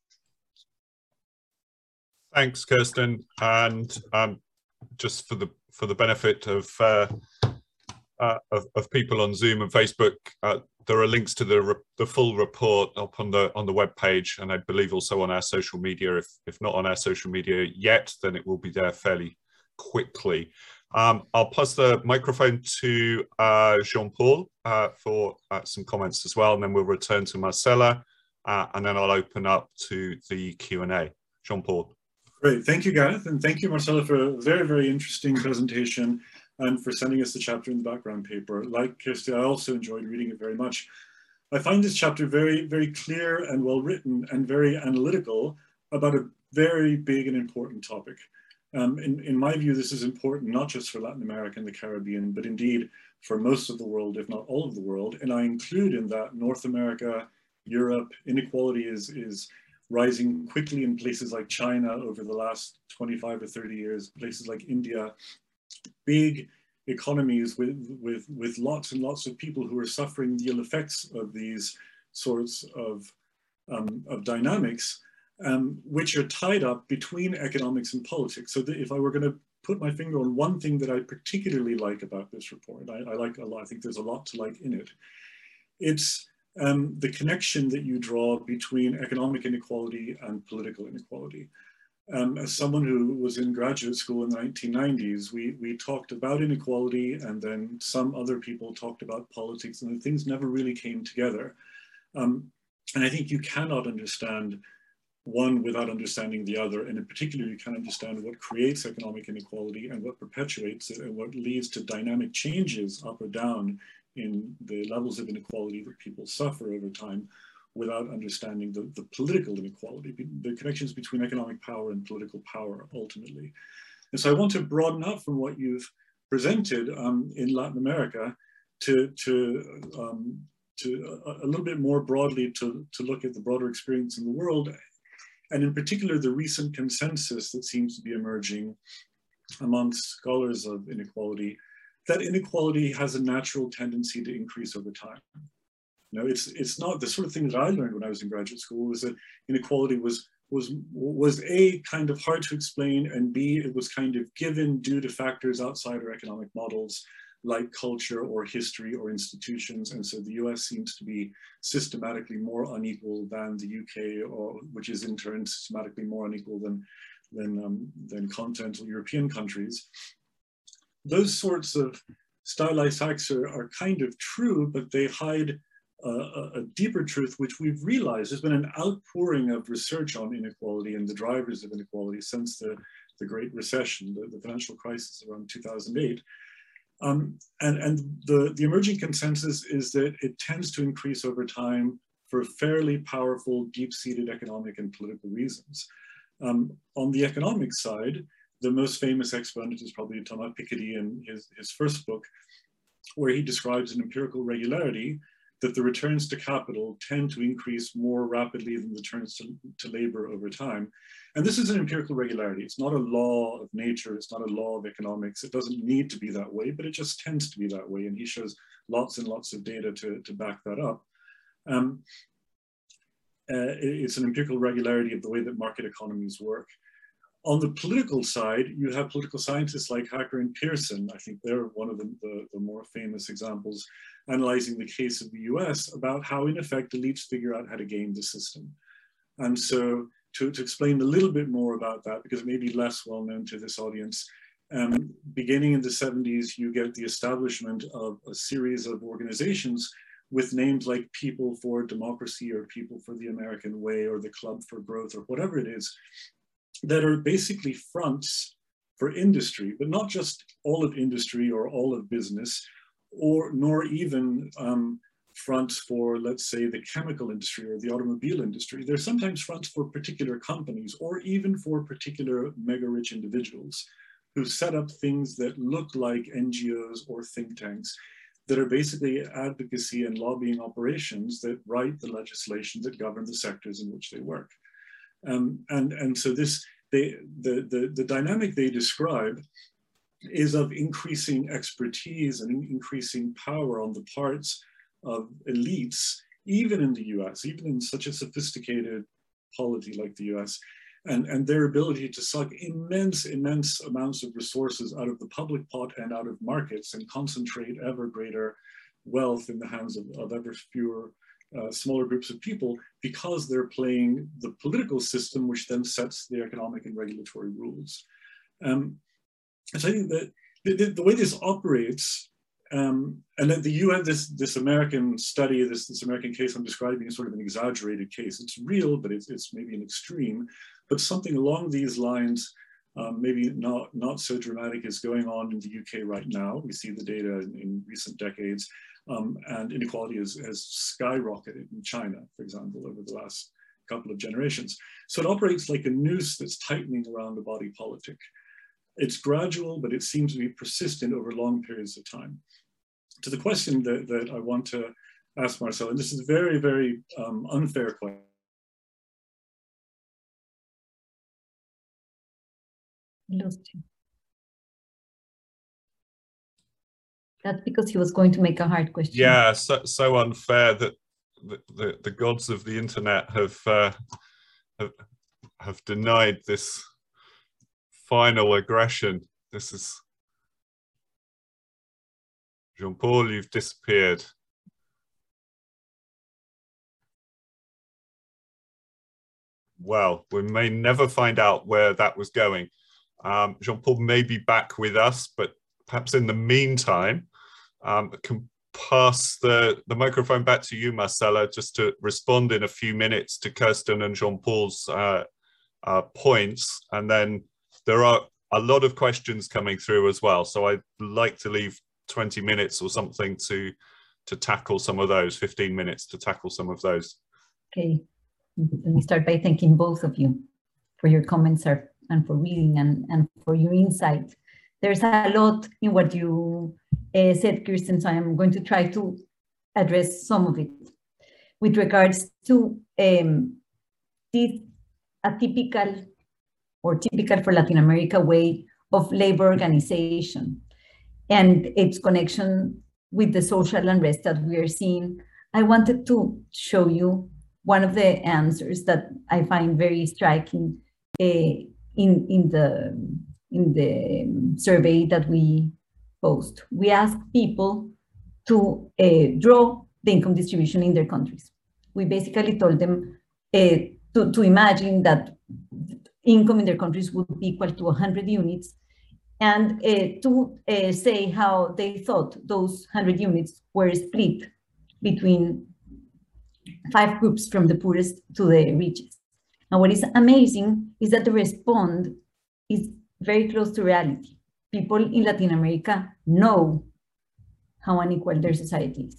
Thanks, Kirsten. And um, just for the, for the benefit of uh, Uh, of, of people on Zoom and Facebook, uh, there are links to the re the full report up on the on the web page, and I believe also on our social media. If if not on our social media yet, then it will be there fairly quickly. Um, I'll pass the microphone to uh, Jean-Paul uh, for uh, some comments as well, and then we'll return to Marcela, uh, and then I'll open up to the Q and A. Jean-Paul.
Great, thank you, Gareth, and thank you, Marcela, for a very very interesting presentation, and for sending us the chapter in the background paper. Like Kirsty, I also enjoyed reading it very much. I find this chapter very, very clear and well written and very analytical about a very big and important topic. Um, in, in my view, this is important not just for Latin America and the Caribbean, but indeed for most of the world, if not all of the world. And I include in that North America, Europe. Inequality is, is rising quickly in places like China over the last twenty-five or thirty years, places like India, big economies with, with, with lots and lots of people who are suffering the ill effects of these sorts of, um, of dynamics, um, which are tied up between economics and politics. So that if I were going to put my finger on one thing that I particularly like about this report, I, I like a lot, I think there's a lot to like in it, it's um, the connection that you draw between economic inequality and political inequality. Um, as someone who was in graduate school in the nineteen nineties, we, we talked about inequality, and then some other people talked about politics, and the things never really came together. Um, and I think you cannot understand one without understanding the other, and in particular, you can understand what creates economic inequality and what perpetuates it and what leads to dynamic changes up or down in the levels of inequality that people suffer over time, without understanding the, the political inequality, the connections between economic power and political power ultimately. And so I want to broaden out from what you've presented um, in Latin America to, to, um, to a, a little bit more broadly to, to look at the broader experience in the world, and in particular the recent consensus that seems to be emerging amongst scholars of inequality, that inequality has a natural tendency to increase over time. You know, it's, it's not the sort of thing that I learned when I was in graduate school, was that inequality was, was, was A, kind of hard to explain, and B, it was kind of given due to factors outside our economic models, like culture or history or institutions. And so the U S seems to be systematically more unequal than the U K, or which is in turn systematically more unequal than, than, um, than continental European countries. Those sorts of stylized facts are, are kind of true, but they hide Uh, a, a deeper truth, which we've realized. There's been an outpouring of research on inequality and the drivers of inequality since the, the Great Recession, the, the financial crisis around two thousand eight. Um, and and the, the emerging consensus is that it tends to increase over time for fairly powerful, deep-seated economic and political reasons. Um, on the economic side, the most famous exponent is probably Thomas Piketty in his, his first book, where he describes an empirical regularity that the returns to capital tend to increase more rapidly than the returns to, to labor over time. And this is an empirical regularity. It's not a law of nature. It's not a law of economics. It doesn't need to be that way, but it just tends to be that way. And he shows lots and lots of data to, to back that up. Um, uh, it's an empirical regularity of the way that market economies work. On the political side, you have political scientists like Hacker and Pearson. I think they're one of the, the, the more famous examples, analyzing the case of the U S about how, in effect, elites figure out how to game the system. And so to, to explain a little bit more about that, because it may be less well known to this audience, um, beginning in the seventies, you get the establishment of a series of organizations with names like People for Democracy or People for the American Way or the Club for Growth or whatever it is, that are basically fronts for industry, but not just all of industry or all of business, or nor even um, fronts for, let's say, the chemical industry or the automobile industry. They're sometimes fronts for particular companies or even for particular mega-rich individuals who set up things that look like N G Os or think tanks that are basically advocacy and lobbying operations that write the legislation that govern the sectors in which they work. Um, and, and so this, they, the, the, the dynamic they describe is of increasing expertise and increasing power on the parts of elites, even in the U S, even in such a sophisticated polity like the U S, and, and their ability to suck immense, immense amounts of resources out of the public pot and out of markets and concentrate ever greater wealth in the hands of, of ever fewer Uh, smaller groups of people, because they're playing the political system, which then sets the economic and regulatory rules. Um, and so I think that the, the, the way this operates, um, and that the U N, this, this American study, this, this American case I'm describing is sort of an exaggerated case. It's real, but it's, it's maybe an extreme, but something along these lines, um, maybe not, not so dramatic, is going on in the U K right now. We see the data in, in recent decades. Um, and inequality has, has skyrocketed in China, for example, over the last couple of generations. So it operates like a noose that's tightening around the body politic. It's gradual, but it seems to be persistent over long periods of time. To the question that, that I want to ask Marcel, and this is a very, very um, unfair question,
lost you. That's because he was going to make a hard question.
Yeah, so, so unfair that the, the, the gods of the internet have, uh, have have denied this final aggression. This is Jean-Paul, you've disappeared. Well, we may never find out where that was going. Um, Jean-Paul may be back with us, but perhaps in the meantime, um, I can pass the, the microphone back to you, Marcela, just to respond in a few minutes to Kirsten and Jean-Paul's uh, uh, points. And then there are a lot of questions coming through as well. So I'd like to leave twenty minutes or something to, to tackle some of those, fifteen minutes to tackle some of those.
Okay, let me start by thanking both of you for your comments and for reading and, and for your insight. There's a lot in what you uh, said, Kirsten, so I'm going to try to address some of it. With regards to um, this atypical or typical for Latin America way of labor organization and its connection with the social unrest that we are seeing, I wanted to show you one of the answers that I find very striking uh, in, in, the, in the survey that we post. We asked people to uh, draw the income distribution in their countries. We basically told them uh, to, to imagine that income in their countries would be equal to one hundred units, and uh, to uh, say how they thought those one hundred units were split between five groups from the poorest to the richest. And what is amazing is that the response is very close to reality. People in Latin America know how unequal their society is.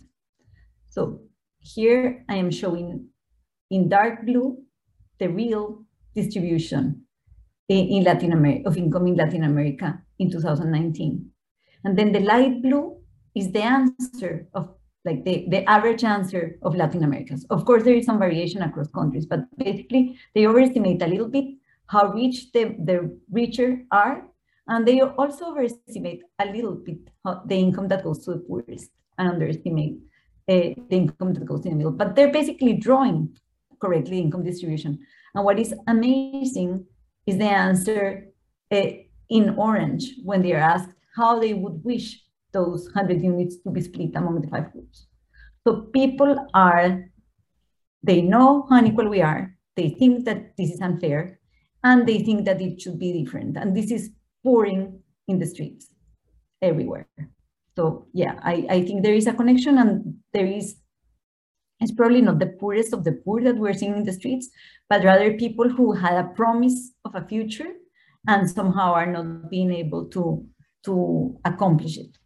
So here I am showing in dark blue the real distribution in Latin America of income in Latin America in two thousand nineteen. And then the light blue is the answer of like the, the average answer of Latin Americans. Of course, there is some variation across countries, but basically they overestimate a little bit how rich the, the richer are, and they also overestimate a little bit how, the income that goes to the poorest and underestimate uh, the income that goes in the middle. But they're basically drawing correctly income distribution. And what is amazing is the answer uh, in orange when they are asked how they would wish those one hundred units to be split among the five groups. So people are, they know how unequal we are, they think that this is unfair, and they think that it should be different. And this is pouring in the streets everywhere. So yeah, I, I think there is a connection, and there is, it's probably not the poorest of the poor that we're seeing in the streets, but rather people who had a promise of a future and somehow are not being able to, to accomplish it.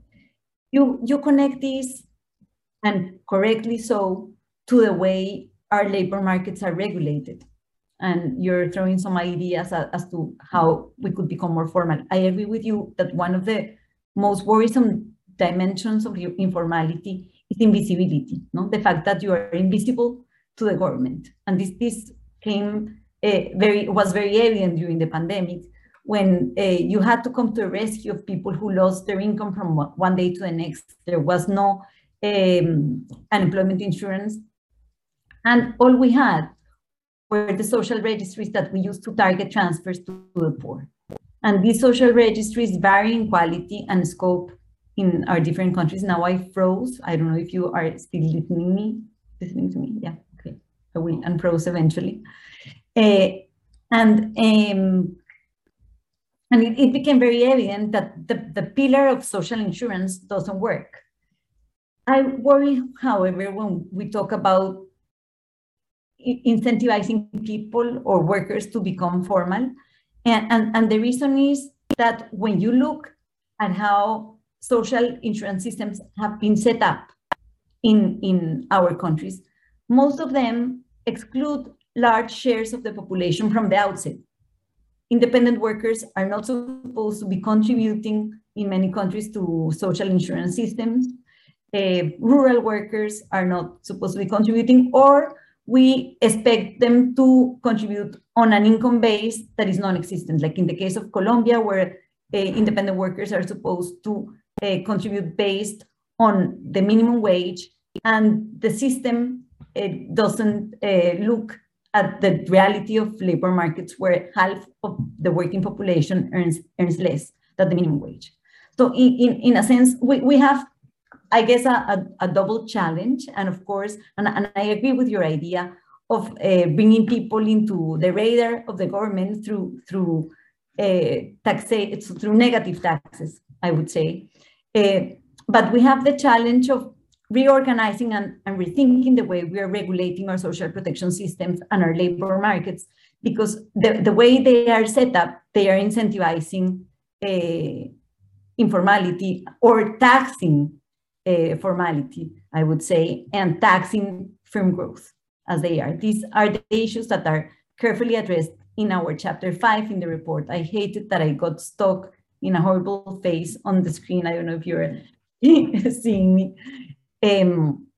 You, you connect this, and correctly so, to the way our labor markets are regulated. And you're throwing some ideas as, as to how we could become more formal. I agree with you that one of the most worrisome dimensions of your informality is invisibility, no? The fact that you are invisible to the government. And this, this came uh, very, was very evident during the pandemic, when uh, you had to come to the rescue of people who lost their income from one day to the next. There was no um, unemployment insurance. And all we had were the social registries that we used to target transfers to the poor. And these social registries vary in quality and scope in our different countries. Now I froze. I don't know if you are still listening me, listening to me. Yeah, okay. I will unfroze eventually. Uh, and um, and it, it became very evident that the, the pillar of social insurance doesn't work. I worry, however, when we talk about incentivizing people or workers to become formal. And, and, and the reason is that when you look at how social insurance systems have been set up in, in our countries, most of them exclude large shares of the population from the outset. Independent workers are not supposed to be contributing in many countries to social insurance systems. Uh, rural workers are not supposed to be contributing, or we expect them to contribute on an income base that is non-existent. Like in the case of Colombia, where uh, independent workers are supposed to uh, contribute based on the minimum wage, and the system uh, doesn't uh, look at the reality of labor markets where half of the working population earns, earns less than the minimum wage. So in, in, in a sense, we, we have, I guess, a, a, a double challenge. And of course, and, and I agree with your idea of uh, bringing people into the radar of the government through, through, uh, taxa through negative taxes, I would say. Uh, but we have the challenge of reorganizing and, and rethinking the way we are regulating our social protection systems and our labor markets, because the, the way they are set up, they are incentivizing uh, informality or taxing uh, formality, I would say, and taxing firm growth as they are. These are the issues that are carefully addressed in our chapter five in the report. I hated that I got stuck in a horrible face on the screen. I don't know if you're seeing me. Um,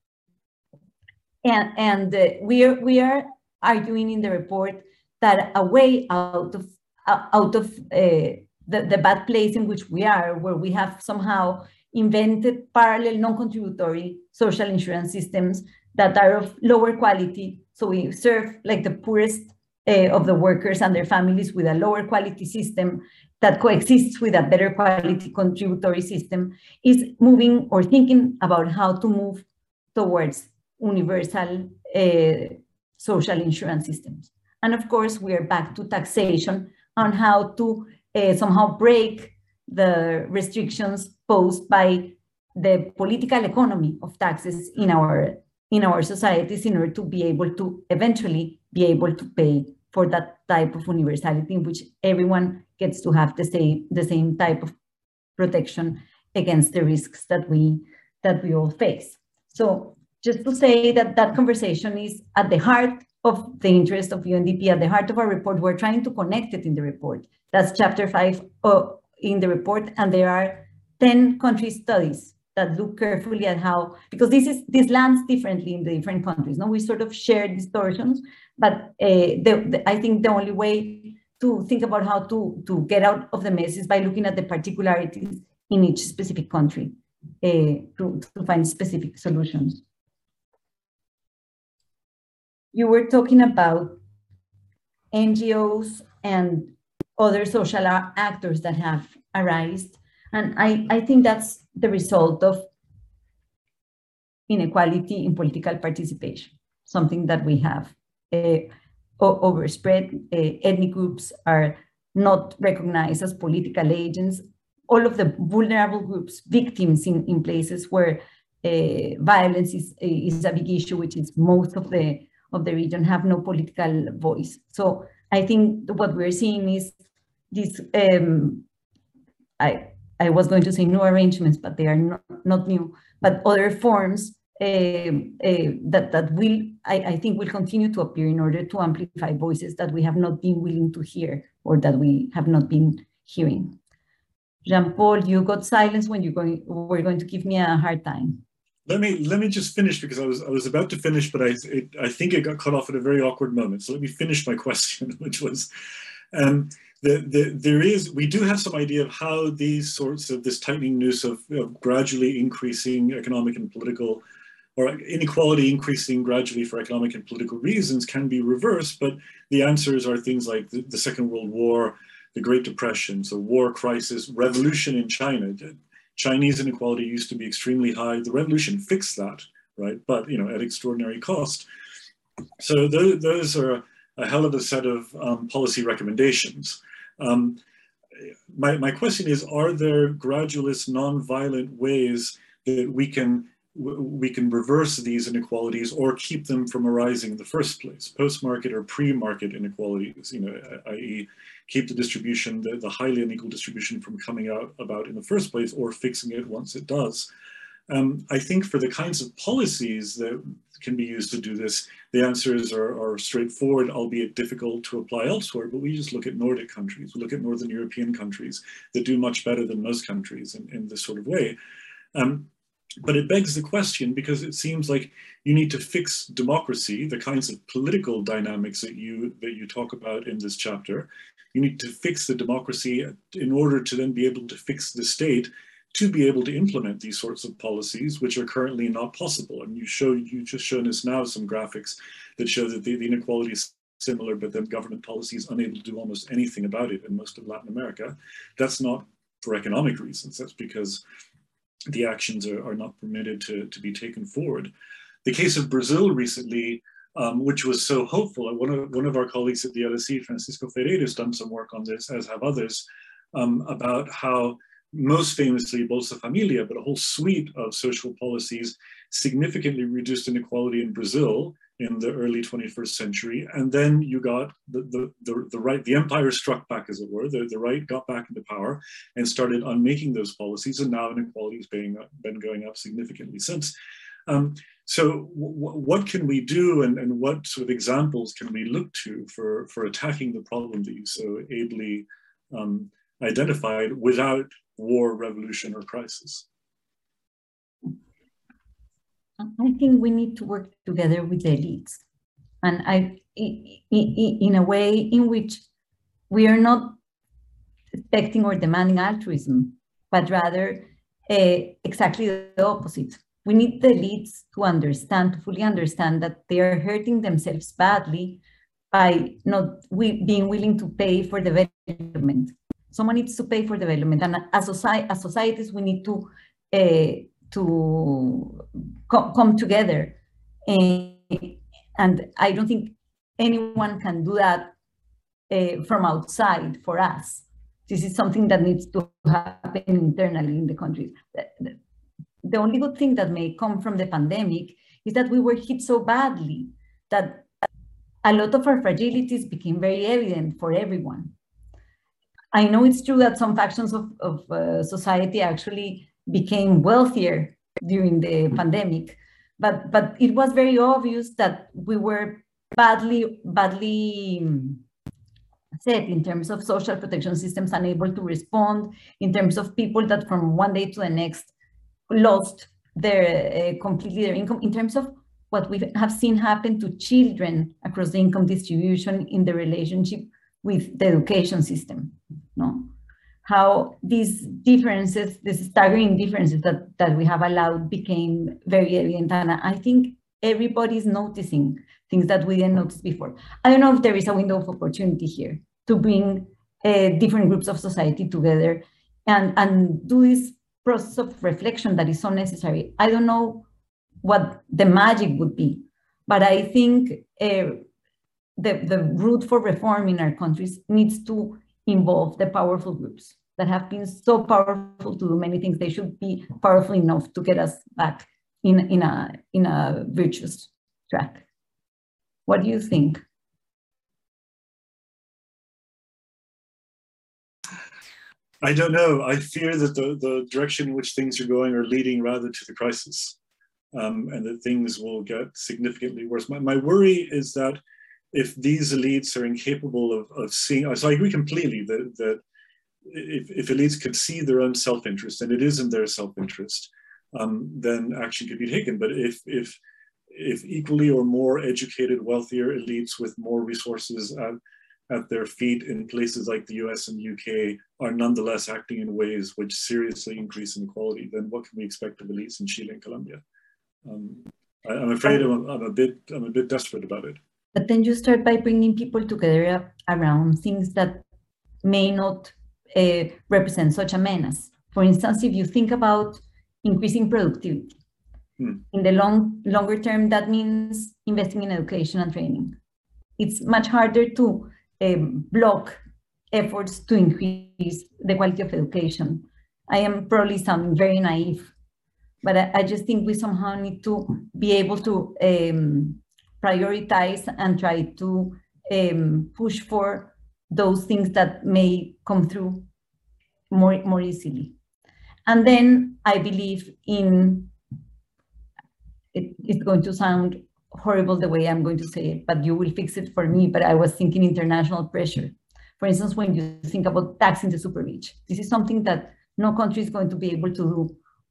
and and uh, we are we are arguing in the report that a way out of uh, out of uh, the, the bad place in which we are, where we have somehow invented parallel non-contributory social insurance systems that are of lower quality. So we serve like the poorest uh, of the workers and their families with a lower quality system that coexists with a better quality contributory system, is moving or thinking about how to move towards universal uh, social insurance systems. And of course, we are back to taxation on how to uh, somehow break the restrictions posed by the political economy of taxes in our, in our societies in order to be able to eventually be able to pay for that type of universality in which everyone gets to have the same, the same type of protection against the risks that we, that we all face. So just to say that that conversation is at the heart of the interest of U N D P, at the heart of our report. We're trying to connect it in the report. That's chapter five uh, in the report, and there are ten country studies that look carefully at how, because this is this lands differently in the different countries. No, we sort of share distortions, but uh, the, the, I think the only way to think about how to, to get out of the mess is by looking at the particularities in each specific country uh, to, to find specific solutions. You were talking about N G Os and other social actors that have arisen. And I, I think that's the result of inequality in political participation, something that we have uh, overspread. Uh, ethnic groups are not recognized as political agents. All of the vulnerable groups, victims in, in places where uh, violence is, is a big issue, which is most of the, of the region, have no political voice. So I think what we're seeing is this, um, I, I was going to say new arrangements, but they are not, not new, but other forms uh, uh, that, that will, I, I think will continue to appear in order to amplify voices that we have not been willing to hear or that we have not been hearing. Jean-Paul, you got silence when you going, were going to give me a hard time.
Let me let me just finish, because I was I was about to finish, but I it, I think it got cut off at a very awkward moment. So let me finish my question, which was, um, the, the, there is, we do have some idea of how these sorts of, this tightening noose of, of gradually increasing economic and political, or inequality increasing gradually for economic and political reasons can be reversed, but the answers are things like the, the Second World War, the Great Depression, so war, crisis, revolution in China. Chinese inequality used to be extremely high. The revolution fixed that, right? But, you know, at extraordinary cost. So those, those are a hell of a set of um, policy recommendations. Um, my, my question is, are there gradualist, non-violent ways that we can, we can reverse these inequalities or keep them from arising in the first place? Post-market or pre-market inequalities, you know, that is keep the distribution, the, the highly unequal distribution from coming out about in the first place, or fixing it once it does. Um, I think for the kinds of policies that can be used to do this, the answers are, are straightforward, albeit difficult to apply elsewhere. But we just look at Nordic countries, we look at Northern European countries that do much better than most countries in, in this sort of way. Um, But it begs the question, because it seems like you need to fix democracy, the kinds of political dynamics that you, that you talk about in this chapter. You need to fix the democracy in order to then be able to fix the state, to be able to implement these sorts of policies, which are currently not possible. And you show, you just shown us now some graphics that show that the, the inequality is similar, but then government policy is unable to do almost anything about it in most of Latin America. That's not for economic reasons. That's because the actions are, are not permitted to, to be taken forward. The case of Brazil recently, um, which was so hopeful, one of, one of our colleagues at the L S E, Francisco Ferreira, has done some work on this, as have others, um, about how most famously Bolsa Familia, but a whole suite of social policies significantly reduced inequality in Brazil in the early twenty-first century. And then you got the, the, the, the right, the empire struck back, as it were, the, the right got back into power and started unmaking those policies. And now inequality has been, been going up significantly since. Um, so what can we do, and, and what sort of examples can we look to for, for attacking the problem that you so ably um, identified without war, revolution, or crisis?
I think we need to work together with the elites, and I, in a way in which we are not expecting or demanding altruism, but rather uh, exactly the opposite. We need the elites to understand, to fully understand that they are hurting themselves badly by not we, being willing to pay for development. Someone needs to pay for development, and as, society, as societies, we need to uh, to co come together. And, and I don't think anyone can do that uh, from outside for us. This is something that needs to happen internally in the countries. The, the, the only good thing that may come from the pandemic is that we were hit so badly that a lot of our fragilities became very evident for everyone. I know it's true that some factions of, of uh, society actually became wealthier during the pandemic, but but it was very obvious that we were badly badly set in terms of social protection systems, unable to respond, in terms of people that from one day to the next lost their uh, completely their income, in terms of what we have seen happen to children across the income distribution in the relationship with the education system, no? How these differences, these staggering differences that, that we have allowed became very evident. And I think everybody's noticing things that we didn't notice before. I don't know if there is a window of opportunity here to bring uh, different groups of society together and, and do this process of reflection that is so necessary. I don't know what the magic would be, but I think uh, the, the route for reform in our countries needs to involve the powerful groups that have been so powerful to do many things. They should be powerful enough to get us back in, in, a, in a virtuous track. What do you think?
I don't know. I fear that the, the direction in which things are going are leading rather to the crisis, um, and that things will get significantly worse. My, my worry is that if these elites are incapable of, of seeing, so I agree completely that, that if, if elites could see their own self-interest, and it is in their self-interest, um, then action could be taken. But if, if, if equally or more educated, wealthier elites with more resources at, at their feet in places like the U S and U K are nonetheless acting in ways which seriously increase inequality, then what can we expect of elites in Chile and Colombia? Um, I, I'm afraid I'm, I'm, a bit, I'm a bit desperate about it.
But then you start by bringing people together around things that may not uh, represent such a menace. For instance, if you think about increasing productivity, hmm. in the long, longer term, that means investing in education and training. It's much harder to um, block efforts to increase the quality of education. I am probably sounding very naive, but I, I just think we somehow need to be able to um, prioritize and try to um, push for those things that may come through more, more easily. And then I believe in, it, it's going to sound horrible the way I'm going to say it, but you will fix it for me, but I was thinking international pressure. For instance, when you think about taxing the super rich, this is something that no country is going to be able to do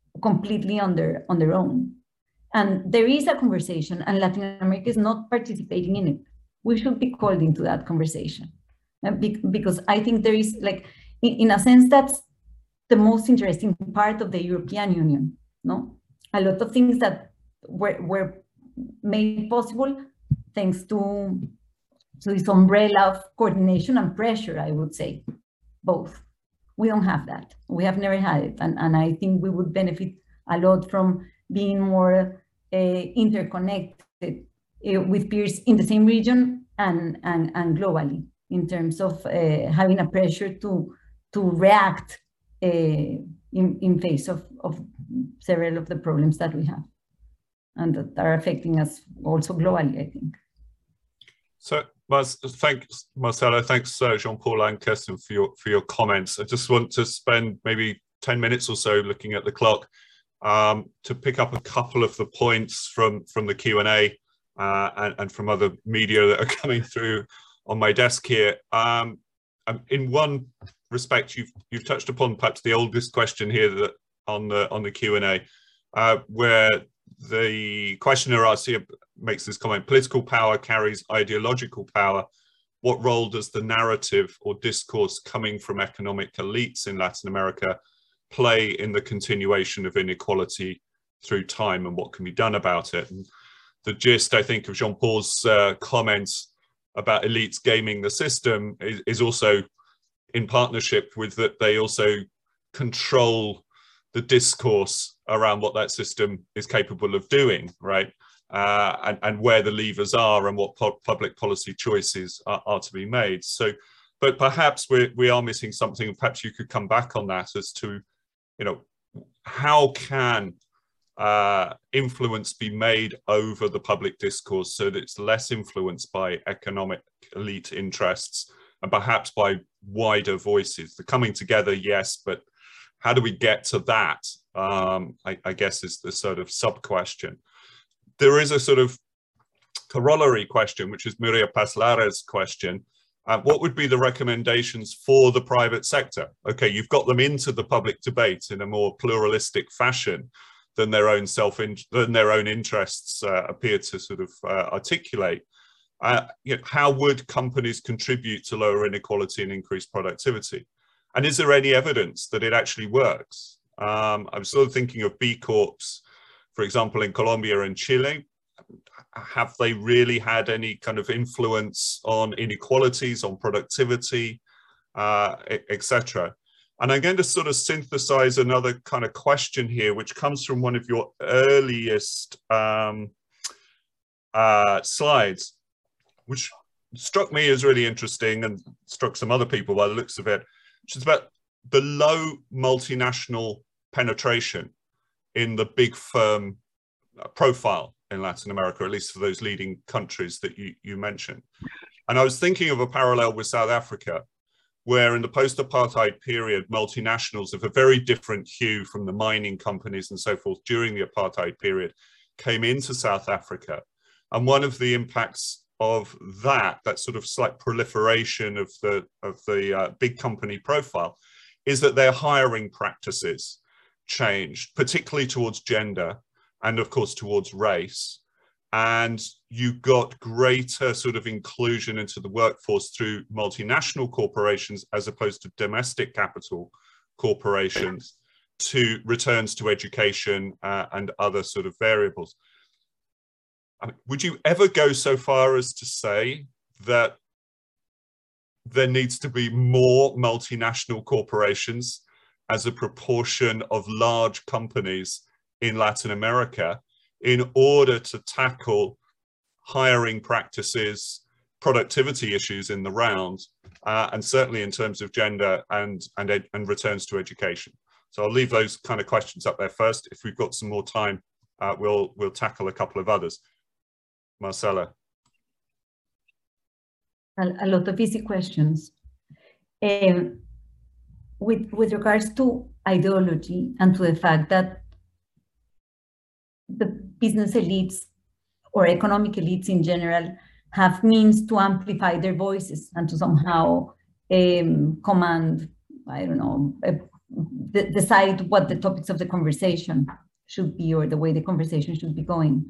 completely on their, on their own. And there is a conversation, and Latin America is not participating in it. We should be called into that conversation. Because I think there is, like, in, in a sense, that's the most interesting part of the European Union, no? A lot of things that were, were made possible thanks to, to this umbrella of coordination and pressure, I would say, both. We don't have that. We have never had it. And, and I think we would benefit a lot from being more uh, interconnected uh, with peers in the same region and, and, and globally, in terms of uh, having a pressure to, to react uh, in, in face of, of several of the problems that we have and that are affecting us also globally, I think.
So, thanks, Marcelo. Thanks, uh, Jean-Paul and Kirsten, for your, for your comments. I just want to spend maybe ten minutes or so looking at the clock um, to pick up a couple of the points from, from the Q and A uh, and, and from other media that are coming through on my desk here. Um, in one respect, you've you've touched upon perhaps the oldest question here that on the on the Q and A, uh, where the questioner asks here, makes this comment: political power carries ideological power. What role does the narrative or discourse coming from economic elites in Latin America play in the continuation of inequality through time, and what can be done about it? And the gist, I think, of Jean-Paul's uh, comments about elites gaming the system is, is also in partnership with that they also control the discourse around what that system is capable of doing, right? Uh, and, and where the levers are and what pu public policy choices are, are to be made. So, but perhaps we we are missing something. Perhaps you could come back on that as to, you know, how can uh, influence be made over the public discourse so that it's less influenced by economic elite interests and perhaps by wider voices. The coming together, yes, but how do we get to that? Um, I, I guess is the sort of sub-question. There is a sort of corollary question, which is Mireia Paz-Lara's question. Uh, what would be the recommendations for the private sector? Okay, you've got them into the public debate in a more pluralistic fashion than their own self in, than their own interests uh, appear to sort of uh, articulate. Uh, you know, how would companies contribute to lower inequality and increase productivity? And is there any evidence that it actually works? Um, I'm sort of thinking of B Corps, for example, in Colombia and Chile. Have they really had any kind of influence on inequalities, on productivity, uh, et cetera? And I'm going to sort of synthesize another kind of question here, which comes from one of your earliest um, uh, slides, which struck me as really interesting and struck some other people by the looks of it, which is about the low multinational penetration in the big firm profile in Latin America, at least for those leading countries that you, you mentioned. And I was thinking of a parallel with South Africa, where in the post-apartheid period, multinationals of a very different hue from the mining companies and so forth during the apartheid period came into South Africa. And one of the impacts of that, that sort of slight proliferation of the, of the uh, big company profile, is that their hiring practices changed, particularly towards gender and of course towards race. And you got greater sort of inclusion into the workforce through multinational corporations as opposed to domestic capital corporations, to returns to education uh, and other sort of variables. I mean, would you ever go so far as to say that there needs to be more multinational corporations as a proportion of large companies in Latin America in order to tackle hiring practices, productivity issues in the round, uh, and certainly in terms of gender and, and, ed and returns to education? So I'll leave those kind of questions up there first. If we've got some more time, uh, we'll, we'll tackle a couple of others. Marcela.
A, a lot of easy questions. Um, with, with regards to ideology and to the fact that the business elites or economic elites in general have means to amplify their voices and to somehow um, command, I don't know, uh, de decide what the topics of the conversation should be or the way the conversation should be going.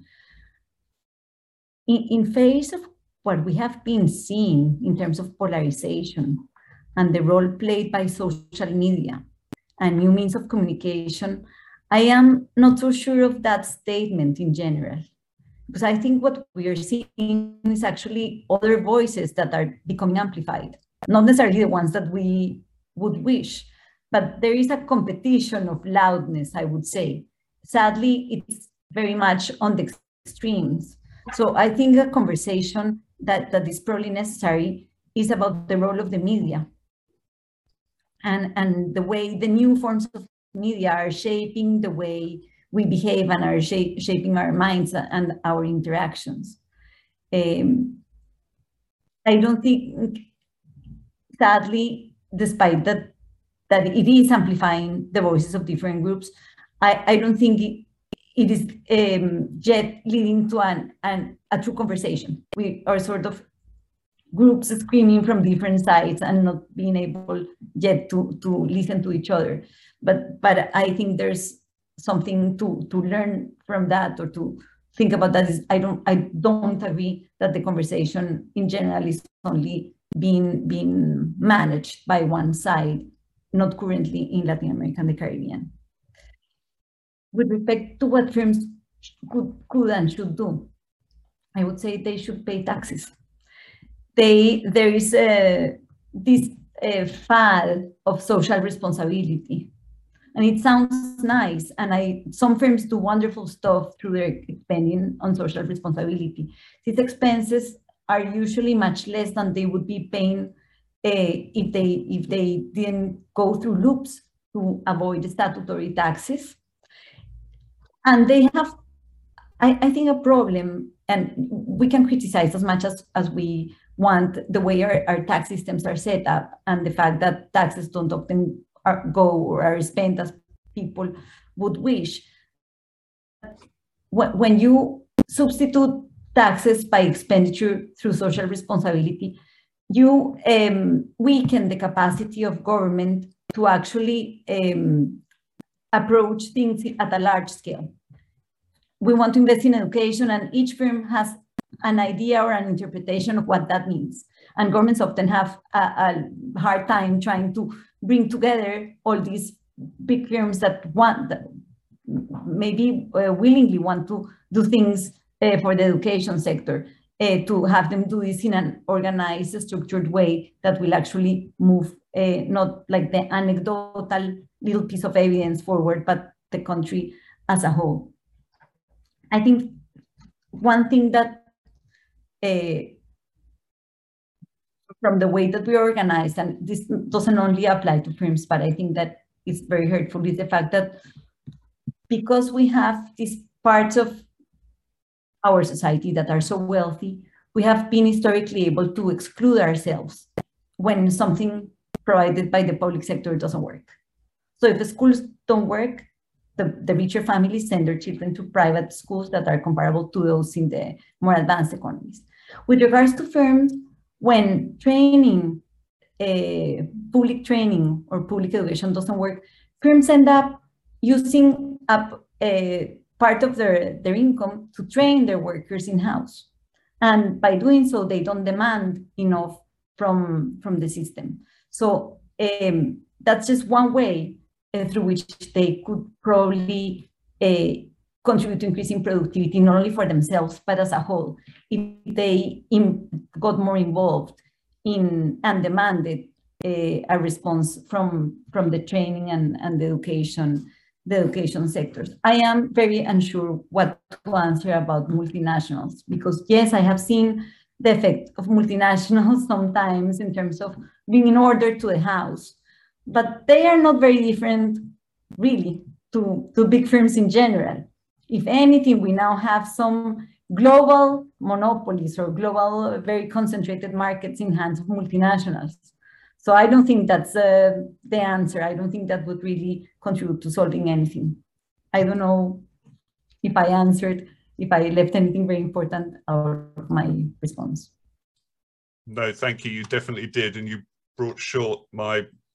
In, in face of what we have been seeing in terms of polarization and the role played by social media and new means of communication, I am not so sure of that statement in general, because I think what we are seeing is actually other voices that are becoming amplified, not necessarily the ones that we would wish, but there is a competition of loudness, I would say. Sadly, it's very much on the extremes. So I think a conversation that, that is probably necessary is about the role of the media and, and the way the new forms of media are shaping the way we behave and are shape, shaping our minds and our interactions. Um, I don't think, sadly, despite that, that it is amplifying the voices of different groups, I, I don't think it, it is um, yet leading to an, an, a true conversation. We are sort of groups screaming from different sides and not being able yet to, to listen to each other. But, but I think there's something to, to learn from that or to think about that. Is I don't, I don't agree that the conversation in general is only being, being managed by one side, not currently in Latin America and the Caribbean. With respect to what firms could, could and should do, I would say they should pay taxes. They, there is a, this a fad of social responsibility. And it sounds nice. And I, some firms do wonderful stuff through their spending on social responsibility. These expenses are usually much less than they would be paying uh, if, they, if they didn't go through loops to avoid statutory taxes. And they have, I, I think, a problem, and we can criticize as much as, as we want the way our, our tax systems are set up and the fact that taxes don't often are, go or are spent as people would wish. When you substitute taxes by expenditure through social responsibility, you um, weaken the capacity of government to actually um, approach things at a large scale. We want to invest in education, and each firm has an idea or an interpretation of what that means. And governments often have a, a hard time trying to bring together all these big firms that want, that maybe uh, willingly want to do things uh, for the education sector, uh, to have them do this in an organized, structured way that will actually move, uh, not like the anecdotal little piece of evidence forward, but the country as a whole. I think one thing that uh, from the way that we organize, and this doesn't only apply to firms, but I think that it's very hurtful, is the fact that because we have these parts of our society that are so wealthy, we have been historically able to exclude ourselves when something provided by the public sector doesn't work. So if the schools don't work, the, the richer families send their children to private schools that are comparable to those in the more advanced economies. With regards to firms, when training, uh, public training or public education doesn't work, firms end up using up a part of their, their income to train their workers in-house. And by doing so, they don't demand enough from, from the system. So um, that's just one way uh, through which they could probably uh, contribute to increasing productivity, not only for themselves, but as a whole, if they in, got more involved in and demanded a, a response from, from the training and, and the education, the education sectors. I am very unsure what to answer about multinationals, because yes, I have seen the effect of multinationals sometimes in terms of bringing order to the house, but they are not very different really to, to big firms in general. If anything, we now have some global monopolies or global, very concentrated markets in hands of multinationals. So I don't think that's uh, the answer. I don't think that would really contribute to solving anything. I don't know if I answered, if I left anything very important out of my response.
No, thank you. You definitely did. And you brought short my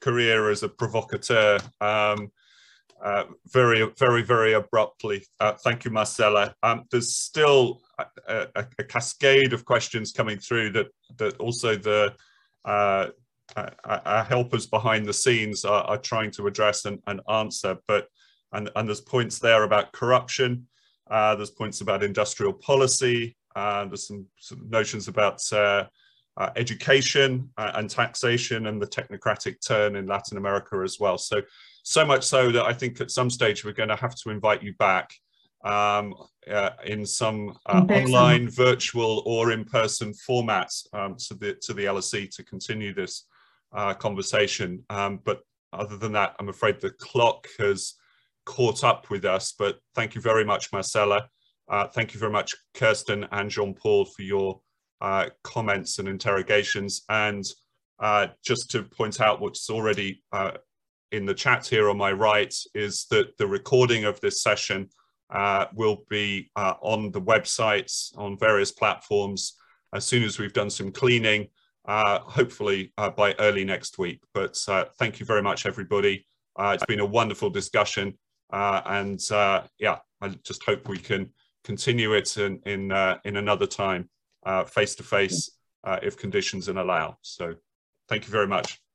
career as a provocateur um, uh, very, very, very abruptly. Uh, thank you, Marcela. Um, there's still a, a, a cascade of questions coming through that, that also the uh, our helpers behind the scenes are, are trying to address and, and answer. But and, and there's points there about corruption. Uh, there's points about industrial policy. Uh, there's some, some notions about uh, uh, education uh, and taxation and the technocratic turn in Latin America as well. So, so much so that I think at some stage we're going to have to invite you back um, uh, in some uh, in online, virtual, or in-person formats um, to the to the L S E to continue this uh, conversation. Um, but other than that, I'm afraid the clock has caught up with us. But thank you very much, Marcela. Uh, thank you very much, Kirsten and Jean-Paul, for your uh, comments and interrogations. And uh, just to point out what's already uh, in the chat here on my right is that the recording of this session uh, will be uh, on the websites, on various platforms, as soon as we've done some cleaning, uh, hopefully uh, by early next week. But uh, thank you very much, everybody. Uh, it's been a wonderful discussion. Uh, and uh, yeah, I just hope we can continue it in in, uh, in another time, uh, face to face, uh, if conditions allow. So thank you very much.